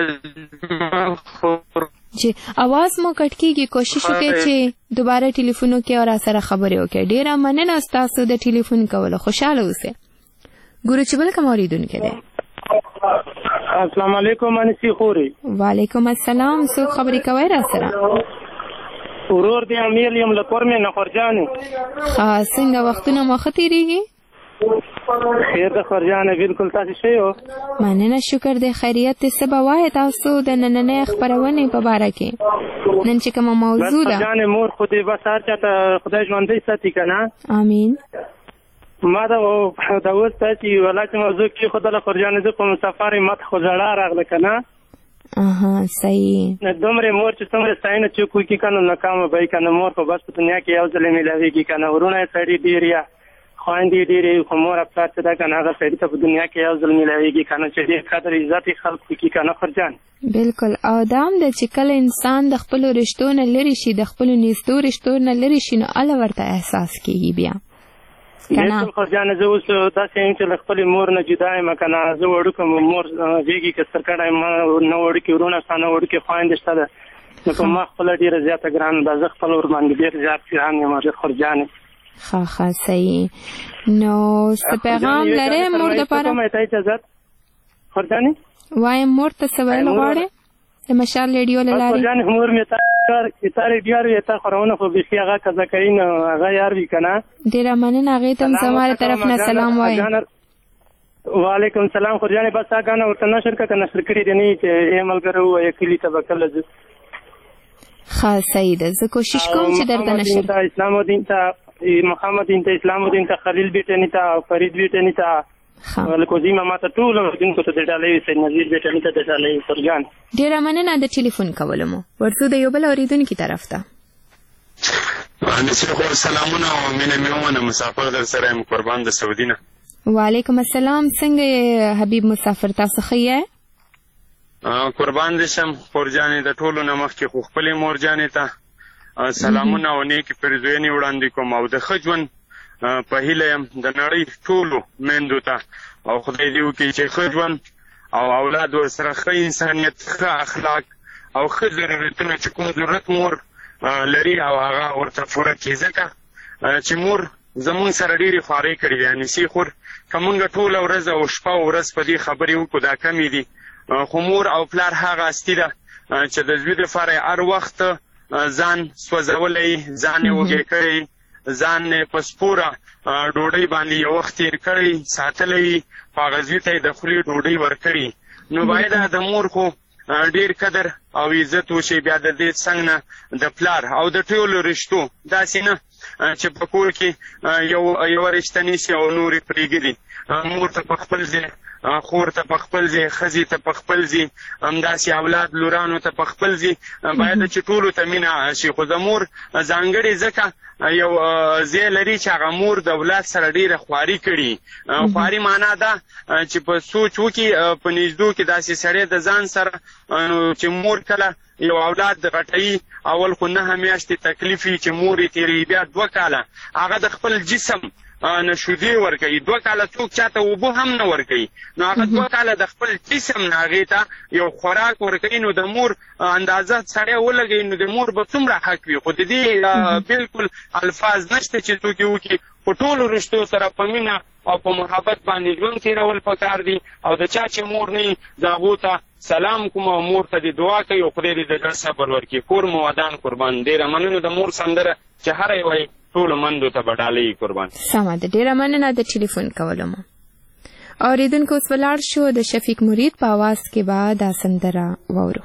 جی आवाज مو کټ کیږي کوشش وکړئ چې دوباره ټلیفون وکړئ او را سره خبرې وکړئ ډیره مننه ستاسو د ټلیفون کولو خوشاله اوسئ ګورو چې بل کوم اورېدونکی دی السلام علیکم انیسي خوري وعلیکم السلام څوک خبرې کوئ را سره ورور دی امیر یم له کورمې نخورجانې څنګه وختونه مو ښه تېرېږي خیر د خورجانې بالکل تاسو ښه یو مننه شکر دی خیریت دی څه به وایې تاسو د نننۍ خپرونې په باره کې نن چې کومه موضوع ده خورجانې مور خو دې بس هر چاته خدای ژوندی ساتي که نه امین ما دا اوس تاسې ولا چې موضوع کېښودله خورجانې زه په مسافر یم ماته خو ژړا راغله که نه صحیح دومره مور چې څومره ستاینه څوک وکړي که نو ناکامه به وي که نه مور خو بس په دنیا کې یو ځلې میلاوېږي که نه ورونه یې سړي ډېر یا خویندې ډېرې خو مور پلار چې ده که نه هغه سړي ته په دنیا کې یو ځل میلاوېږي که نه چې ډېر قدر عزت یې خلک وکړي که نه خورجان بالکل او دا هم ده چې کله انسان د خپلو رشتو نه لرې شي د خپلو نږدو رشتو نه لرې شي نو هله ورته احساس کېږي بیا بالکل خورجانه زه اوس داسې یم چې له خپلې مور نه جدا یم که نه زه وړوکی مور زېږي که سترګړی ما نه وړوکي ورونه شته نه وړوکې خویندې شته ده نو په ما خپله ډېره زیاته ګرانه ده زه خپل ورباندې ډېر زیات ګران یم خورجانې ښه صحیح نو څه پیغام لرې مور دپاره خورجانې وایم مور ته څه ویل غواړې د مشال ریډیو له لارې خورجانې مور مې تا ریډیو وي تا خورونه خو بیخي هغه قضا کوي نو هغه یار وي که نه ډېره مننه هغې ته هم زما د طرف نه سلام وایي وعلیکم السلام خورجانې بس تا ګانه ورته نشر که نشر کړي دې نه وي چې ای ملګرو ووایه کلي ته به کله ځو ښه صحیح ده زه کوشش کوم چې درته نشر اسلام الدین ته محمد دین ته اسلام الدین ته خلیل بیټني ته فرید بیټني ته لکوزي ماما ته ټول اوریدونکو ته د ډالۍ سید نظیر بیټني ته د ډالۍ فرجان ډیره مننه د ټلیفون کولو مو. ورته د یو بل اوریدونکو طرف ته نصر سلامونه او مینه میومنه مسافر در سره یم قربان د سعودي نه. وعلیکم السلام. څنګه حبیب مسافر تاسو ښه یې؟ قربان دې شم خورجانې د ټولو نه مخکې خو خپلې مورجانې ته سلامونه او نیکې پرزوینې وړاندې کوم او د ښه ژوند په هیله یم د نړۍ ټولو میندو ته او خدای دې وکړي چې ښه ژوند او اولاد ورسره ښه انسانیت ښه اخلاق او ښه ضرورتونه چې کوم ضرورت مور لري او هغه ورته پوره کړي ځکه چې مور زمونږ سره ډېرې خوارۍ کړي دي انیسي خور که مونږ ټوله ورځ او شپه او ورځ په دې خبرې وکړو دا کمې دي خو مور او پلار هغه هستي ده چې د زوی دپاره یې هر وخت ځان سوځولی ځان یې وږی کړی ځان یې په سپوره ډوډۍ باندې یو وخت تېر کړی ساتلی په هغه زوی ته یې د خولې ډوډۍ ورکړي نو باید د مور خو ډیر قدر او عزت وشي بیا د دې څنګ نه د پلار او د ټولو رشتو داسې نه چې په کور کې یوه رشته نیسي او نورې پرېږدي مور ته په خپل ځای خور ته په خپل ځای ښځې ته په خپل ځای همداسې اولاد لورانو ته په خپل ځای باید چې ټولو ته مینه شي خو د مور ځانګړې ځکه یو ځای لري چې هغه مور د اولاد سره ډېره خواري کړي خواري معنا ده چې په سوچ وکړي په نږدو کې داسې سړی د ځان سره چې مور کله یو اولاد غټوي اول خو 9 میاشتې تکلیف وي چې مور یې تېروي بیا 2 کاله هغه د خپل جسم نشودې ورکوي 2 کاله څوک چاته اوبه هم نه ورکوي نو هغه 2 کاله د خپل جسم نه هغې ته یو خوراک ورکوي نو د مور اندازه سړی ولګوي نو د مور به څومره حق وي خو د دې بلکل الفاظ نشته چې څوک یې وکړي په ټولو رشتو سره په مینه او په محبت باندې ژوند تېرول پکار دي او د چا چې مور نه وي د هغو ته سلام کوم او مور ته دې دعا کوي او خدای دې د زړه صبر ورکړي کور مو ودان قربان ډېره مننه د مور سندره چې هره یې وایي ټولو مندو ته به ډالۍ قربان سمه ده ډېره مننه د ټلیفون کولو مو. اورېدونکو اوس ولاړ شو د شفیق مرید په اواز کې به دا سندره واورو.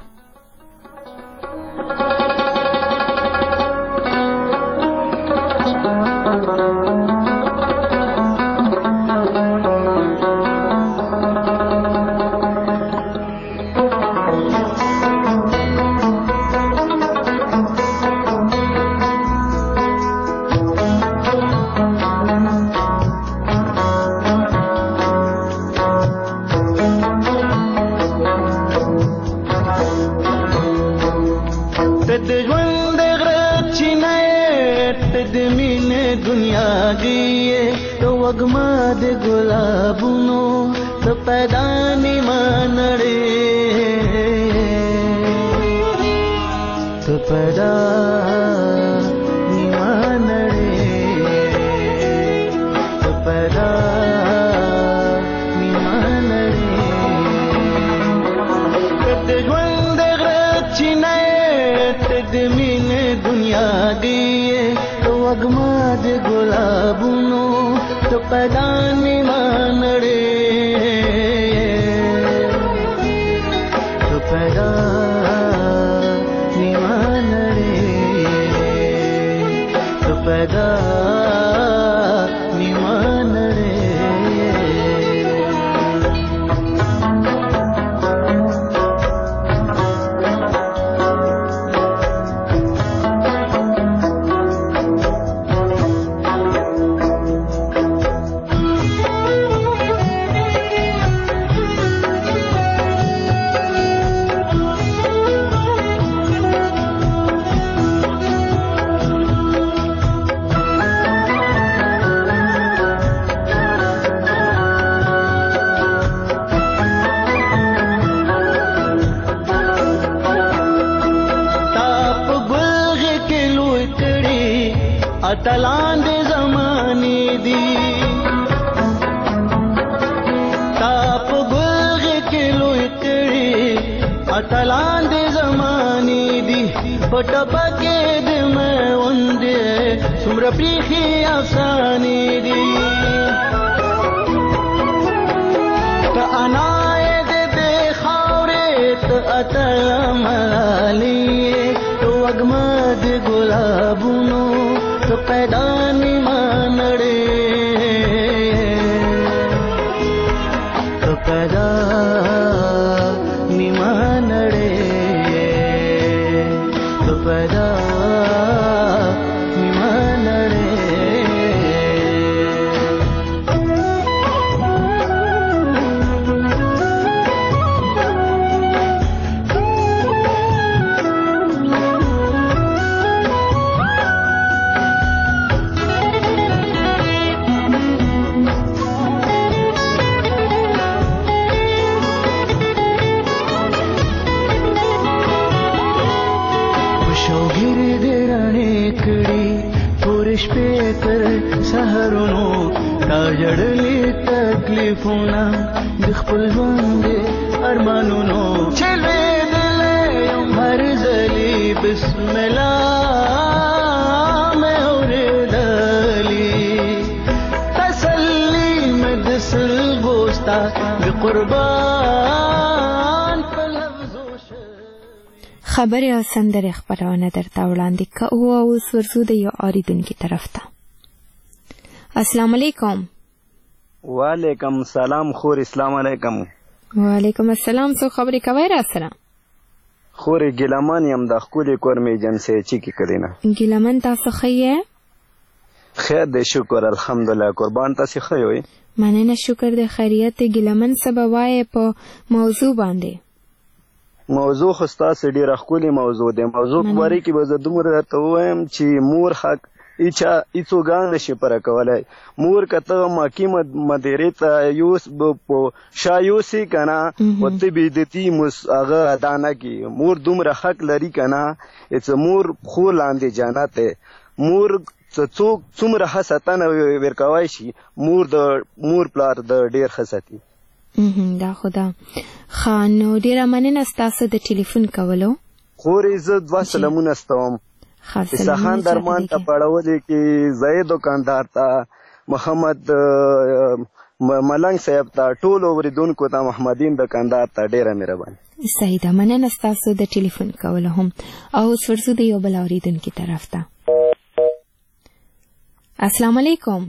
اتلان دې زمانه دي تاپ ګلغ کې لوی کړي اتلان دې زمانه دي پټ پکې دې مې وندې څومره پریخي افسانې دي ته انا دې خاورې ته اتل ملالي تو اګمد ګلابونو تو پیدا نیما نړې پیدا نیمه نړۍ سهرونو تا جړلې تکلیفونه د خپل ژوند ارمانونو چې لوېدلې یم هر ځلې بسم الله مې اورېدلې تسلي مې د سلګو ستا د قربان په لفظو خبرې او سندرې خپرونه درته وړاندې کوو او اوس ورځو د یو اورېدونکي طرف ته. السلام علیکم. وعلیکم السلام خور. اسلام علیکم. وعلیکم السلام. څو خبرې کوي را سره؟ خورې ګیلمن یم د ښکلې کورمې جنسې چیکې کړې نه. ګیلمن تاسو ښه یې؟ خیر دی شکر الحمدلله. قربان تاسې ښه یوئ؟ مننه شکر دی خیریت دی. ګیلمن څه به وایې په موضوع باندې؟ موضوع خو ستاسې ډېره ښکلې موضوع دی. موضوع په باره کې به زه دومره درته ووایم چې مور حق هیڅوګان نشي پوره کولی. مور که ته ماکي مدیرې ته شا یوسې که نه و ته بېعزتي هغه ادا نه کړي. مور دومره حق لري که نه مور خو لاندې جنت دی. مور څوک څومره ښه ساتنه ورکوی شي مور پلار د ډېر ښه ساتي. دا خو ده. ښه نو ډېره مننه ستاسو د ټلیفون کولو. خورې زه 2 سلامونه ستوم. اسحاقان درمان ته پړولې کې زید دکاندار ته محمد ملنګ صاحب ته ټولو اوریدونکو ته محمدین دکاندار ته ډیره مهرباني. صحیح ده مننه ستاسو د ټلیفون کولو هم. او اوس ورځو د یو بل اوریدونکي طرف ته. السلام علیکم.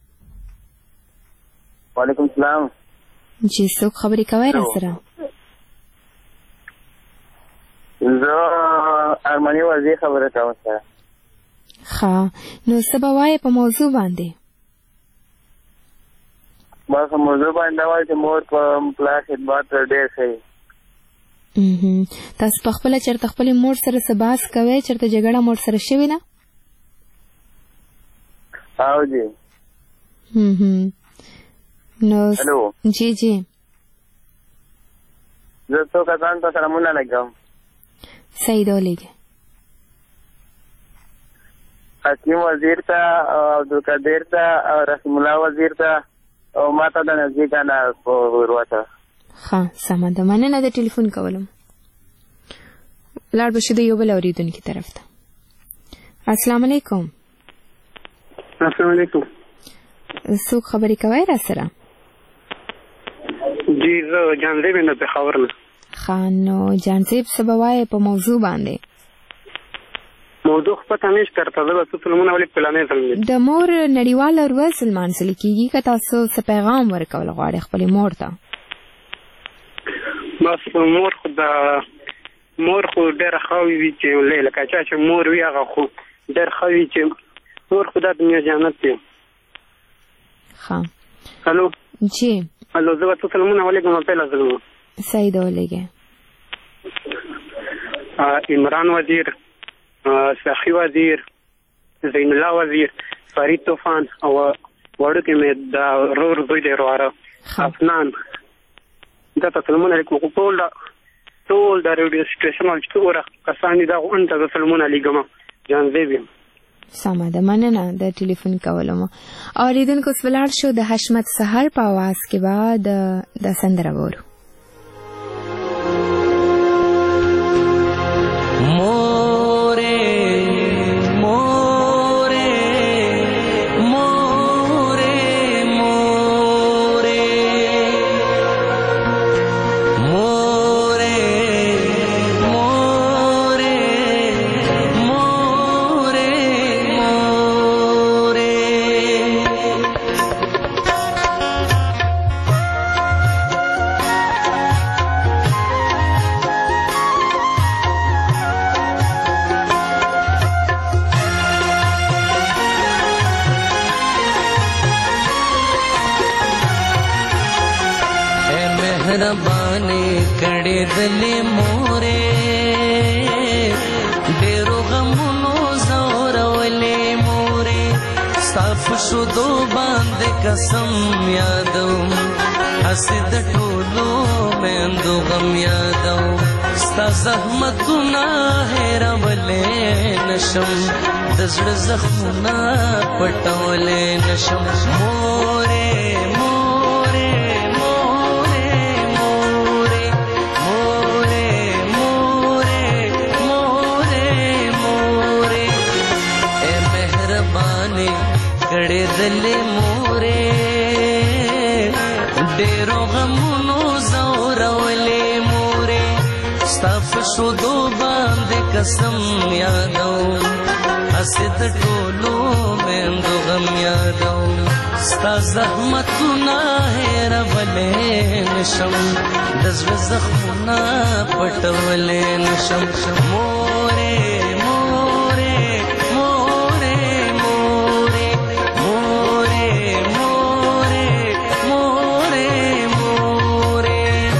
وعلیکم السلام. جی څوک خبرې کوي را سره؟ زه ارماني وزیر خبره کوم سره. ښه نو څه به وایې په موضوع باندې؟ بس موضوع باندې دا وایي چې مور په پلار خدمت ډېر ښه. تاسو په خپله چېرته خپلې مور سره څه بحث کوئ؟ چېرته جګړه مور سره شوې ده؟ او جی. نو جی جی زه څو کسانو ته سلامونه لګوم. صحیح ده ولېږه. حکیم وزیر ته او عبدالقادر ته او رحیم الله وزیر ته او ما ته د نزدیکه نه وروا ته. ښه سمه ده مننه د ټلیفون کولم. لاړ به شو د یو بل اورېدونکي طرف ته. السلام علیکم. السلام علیکم. څوک خبرې کوئ را سره؟ جی زه جانزیب یم د پېښور نه. ښه نو جانزیب څه به وایې په موضوع باندې؟ موضوع خو پته نشته درته. زه به څه فلمونه ولې پلانې ځم. د مور نړیواله ورځ لمانځل کېږي. که تاسو څه پیغام ورکول غواړئ خپلې مور ته؟ بس مور خو ډېره ښه وي چې لکه چا چې مور وي هغه خو ډېر ښه وي چې مور خو دا دنیا جنت دی. ښه الو جی الو زه به څه فلمونه ولېږم پهله ځلم. صحیح ده ولېږه. عمران وزیر، سخی وزیر، زین الله وزیر، فرید طوفان او وړوکی مې د رور زوی دی رواره افنان. دا ته فلمونه لیکم خو ټول د ریډیو سټیشن چې څومره کسان دي دغو ان ته زه فلمونه لیږم. جانزیب یم. سمه ده مننه د ټلیفون کولو مو. اورېدونکو اوس ولاړ شو د حشمت سهار په اواز کې به د سندره وورو. مهرباني کړې دلې مورې ډېرو غمونو زورولې مورې ستا په شودو باندې قسم یادوم هسې د ټولو میندو غم یادوم ستا زحمتونه هېرولی نشم د زړه زخمونه پټولی نشم مورې مورې مورې مورې مورې مورې مورې مورې اے مهرباني کړې دلې مورې ډېرو غمونو زورولې مورې ستا په شودو باندې قسم یادوم هسې د ټولو میندو غم یادوم ستا زحمتونه هېرولی نشم د زړه زخمونه پټولی نشم مورې مورې مورې مورې مورې مورې مورې مورې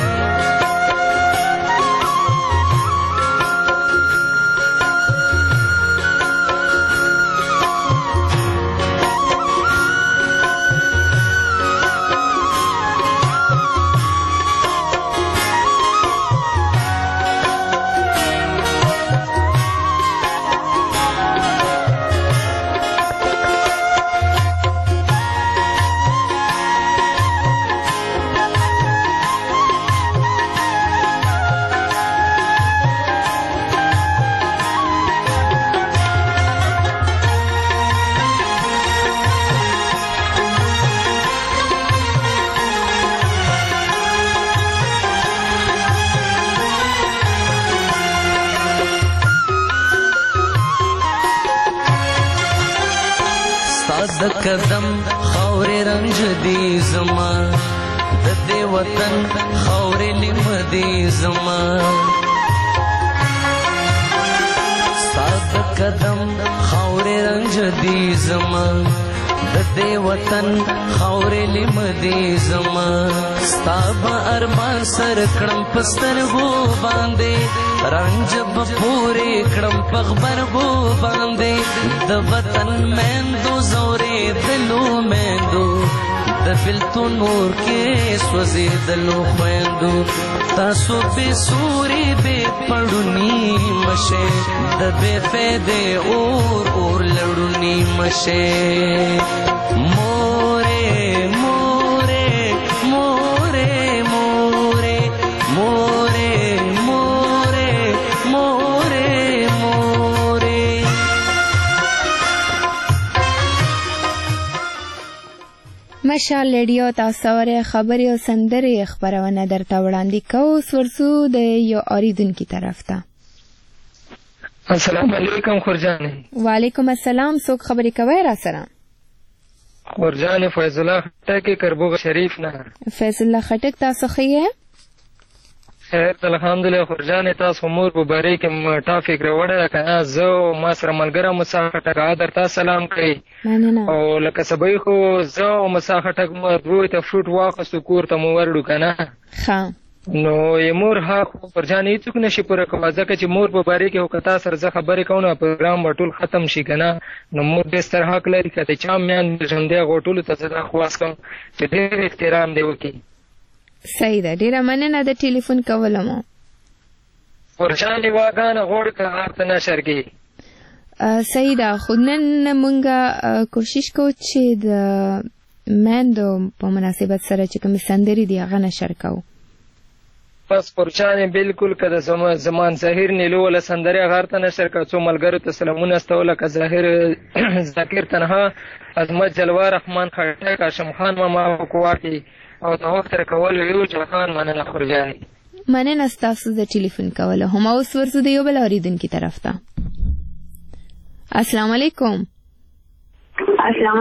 د قدم خاورې رنج دی زما د دې وطن خاورې لم دی زما ستا د قدم خاورې رنج دی زما د دې وطن خاورې لم دی زما ستا به ارمان سر کړم په سترګو باندې رنج به پورې کړم په غبرګو باندې د وطن میندو زورې دلو میندو د بېلتون نور کې سوځېدلو خویندو تاسو بې سوري بې پړوني مشئ د بې فایدې اور لړوني مشئ مورې مورې مورې مورې مورې مورې مورې مورې مشال ریډیو تاسو اورئ خبرې او سندرې خبرونه درته وړاندې کوو ورسو د یو اوریدونکي طرف ته السلام علیکم خورجانې وعلیکم السلام څوک خبرې کوي را سره خورجانې فیض الله خټک کربوغ شریف نه فیض الله خټک تاسو ښه خیر الحمدلله خورجانې تاسو مور په باره کې ټاپک راوړی که نه زه ما سره ملګری موسی خټک درته سلام کوي او لکه سبی خو زه او موسی خټک مو دوی ته فروټ واخیستو کور ته مو ورډو که نه نو یې مور حق خورجانې هېڅوک نشي پوره کوه ځکه چې مور په باره کې خو که تا سره زه خبرې کوم نو پروګرام به ټول ختم شي که نه نو مور ډېر ستر حق لري که د چا میان ژوندی هغو ټولو ته زه دا خواست کوم چې ډېر احترام دې وکړي صحیح ده ډیره مننه د ټلیفون کولو مو خورجانې واګانه غوړ که هر ته نشر کې صحیح ده خو نن مونږ کوشش کوو چې د میندو په مناسبت سره چې کومې سندرې دي هغه نشر کوو بس خورجانې بالکل که د زمان ظاهر نیلو ولا سندرې هغه هر ته نشر کوو څو ملګرو ته سلامونه استوله که ظاهر ذاکر تنها عظمت جلوه رحمان خټک هاشم خان ماما کوواکي او د وخت راکولو یو جهان مننه خورجانې مننه ستاسو د ټلیفون کولو هم اوس ورځو د یو بل اورېدونکي طرف ته السلام علیکم السلام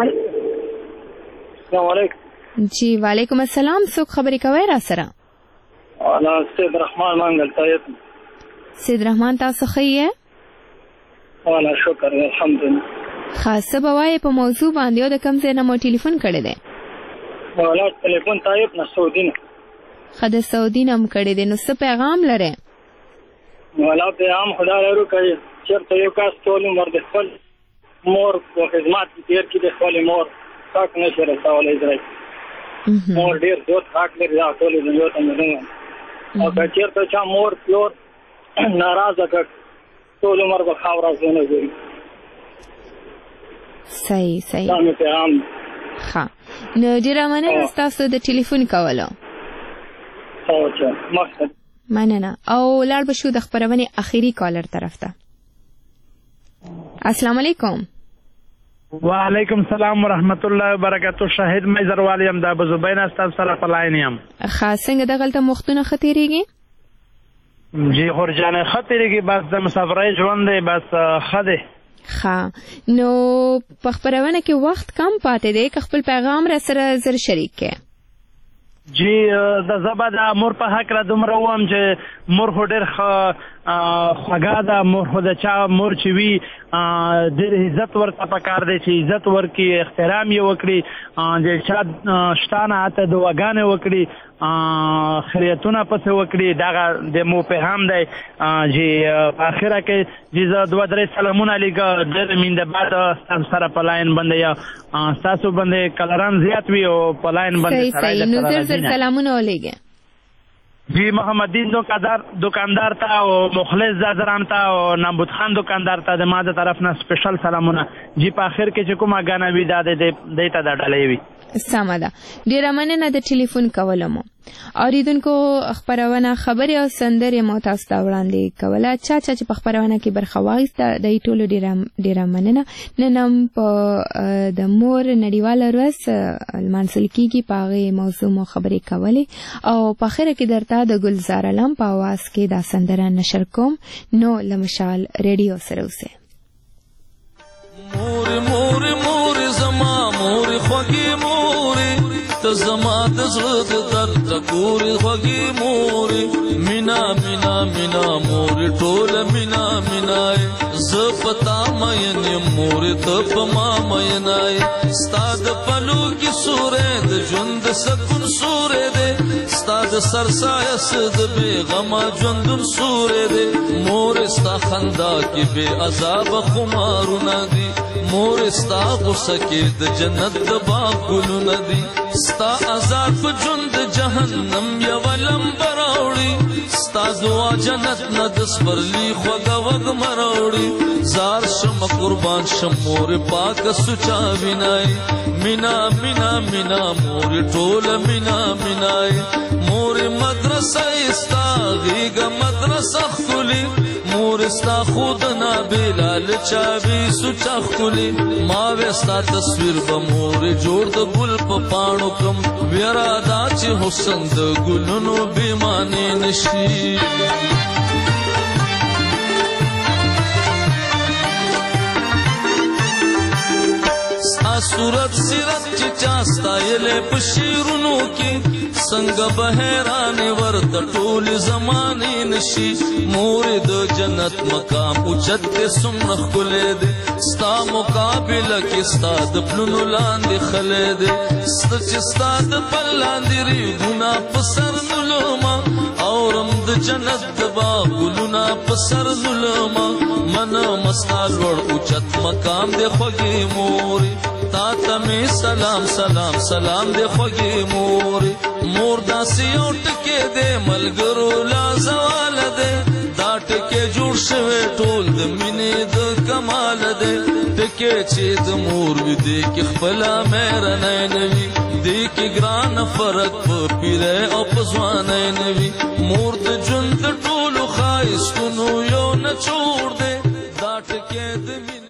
علیکم جی وعلیکم السلام څوک خبرې کوي را سره انا سید رحمان منګل طيب سید رحمان تاسو ښه یې انا شکر الحمدلله خاصه بوای په موضوع باندې او د کوم ځای نه مو ټلیفون کړی دی ولا ټلیفون طيب نه سعودي نه خد سعودي نم کړي دي، نو څه پیغام لري؟ ولا پیغام خدا لرو کوي چېرته یو کس ټول عمر د خپل مور په خدمت کې تېر کړي، د خپل مور حق نشي رسولی ځای مور ډېر زیات حق لري دا ټول دنیا ته مدنه او که چېرته چا مور پلور ناراضه کړ ټول عمر به خاوره ونه ګوري. صحیح دا مې پیغام ښه. نو ډېره مننه ستاسو د ټلیفون کولو. مننه. او لاړ به شو د خپرونې اخیری کالر طرف ته. السلام علیکم. وعلیکم السلام ورحمت الله وبرکاتو. شاهد میزروال یم د ابو زبین ستاسو سره په لاین یم. ښه، څنګه دغلته مختونه ښه تېرېږي؟ جی خورجانې ښه تېرېږي، بس د مسافرۍ ژوند دی، بس ښه دی. ښه، نو په خپرونه کې وخت کم پاتې دی که خپل پیغام را سره زر شریک کړې؟ جی د زبا د مور په حق را دومره وم چې مور خو ډېر خوږه ده، مور خو د چا مور چې وي ډېر عزت ورته پکار دی چې عزت ورکړي، احترام یې وکړي، د چا شته نه هلته دعاګانې وکړي، خیریتونه پسې وکړي. دغه د مو پیغام دی چې په اخره کې چې زه دوه درې سلامونه لیږه، ډېر مینده بعد ستاسو سره په لاین باندې یا ستاسو باندې کلران زیات وي او په لاین باندې صحیح. نو زر زر سلامونه ولیږه. جی محمد دین دکاندار ته او مخلص زازران ته او نامبود خان دکاندار ته د ما د طرف نه سپیشل سلامونه. جی په اخر کې چې کومه غانا وي دا د ته د ډلې وي. سمه ده. ډېره مننه د ټلیفون کولو مو. اوریدونکو خپرونه خبرې او سندرې مو تاسو ته وړاندې کوله. چا چې په خپرونه کې برخه واخیسته د ټولو ډېره مننه. نن هم په د مور نړیواله ورځ لمانځل کېږي، په هغې موضوع مو خبرې کولې او په اخره کې درته د ګلزار علم په اواز کې دا سندره نشر کوم. نو له مشال ریډیو سره اوسئ. مور مور مور زما مور خوږې مورې ته زما د زړه د درد ټکورې خوږې مورې مینا مینا مینا مورې ټوله مینا مینا زه په تا مین یم مورې ته په ما مینا ستا د پلو کې سوری د ژوند د سکون سوری دی، ستا د سر سایه د بې غمه ژوندون سوری دی. مورې ستا خندا کې بې عذابه خمارونه دي، مورې ستا غصه کې د جنت د باغ ګلونه دي. ستا عذاب په ژوند د جهنم یوه لمبه راوړي، ستا دعا جنت نه د سپرلي خوږه وږمه راوړي. زار شم قربان شم مورې پاکه سوچا وینای مینا مینا مینا مورې ټوله مینا مینای. مورې مدرسه ستا غېږه مدرسه ښکلي، مورې ستا خودنه بېلال چاوي سوچا ښکلي. ما وې ستا تصویر به مورې جوړ د ګل په پاڼو کم، ویره دا چې حسن د ګلونو بېمانې نشي. صورت سیرت چې چا ستایلې په شعرونو کې، څنګه به حیرانې ورته ټولې زمانې نشي. مورې د جنت مقام اوچت دی څومره ښکلی دی، ستا مقابله کې ستا د پلونو لاندې خلی دی. سته چې ستا د پل لاندې ریګونه په سر نلومه، اورم د جنت د باغ ګلونه په سر نلومه. منم ستا لوړ اوچت مقام دی خوږې مورې، تا ته مې سلام سلام سلام دی خوږې مورې. مور داسې یو ټکی دی ملګرو لا زواله دی، دا ټکی جوړ شوی ټول د مینې د کماله دی. ټکی چې د مور وي دی کې خپله مهرنی نه وي، دی کې ګرانه فرق په پیری او په ځوانۍ نه وي. مور د ژوند د ټولو ښایستونو یو نچوړ دی،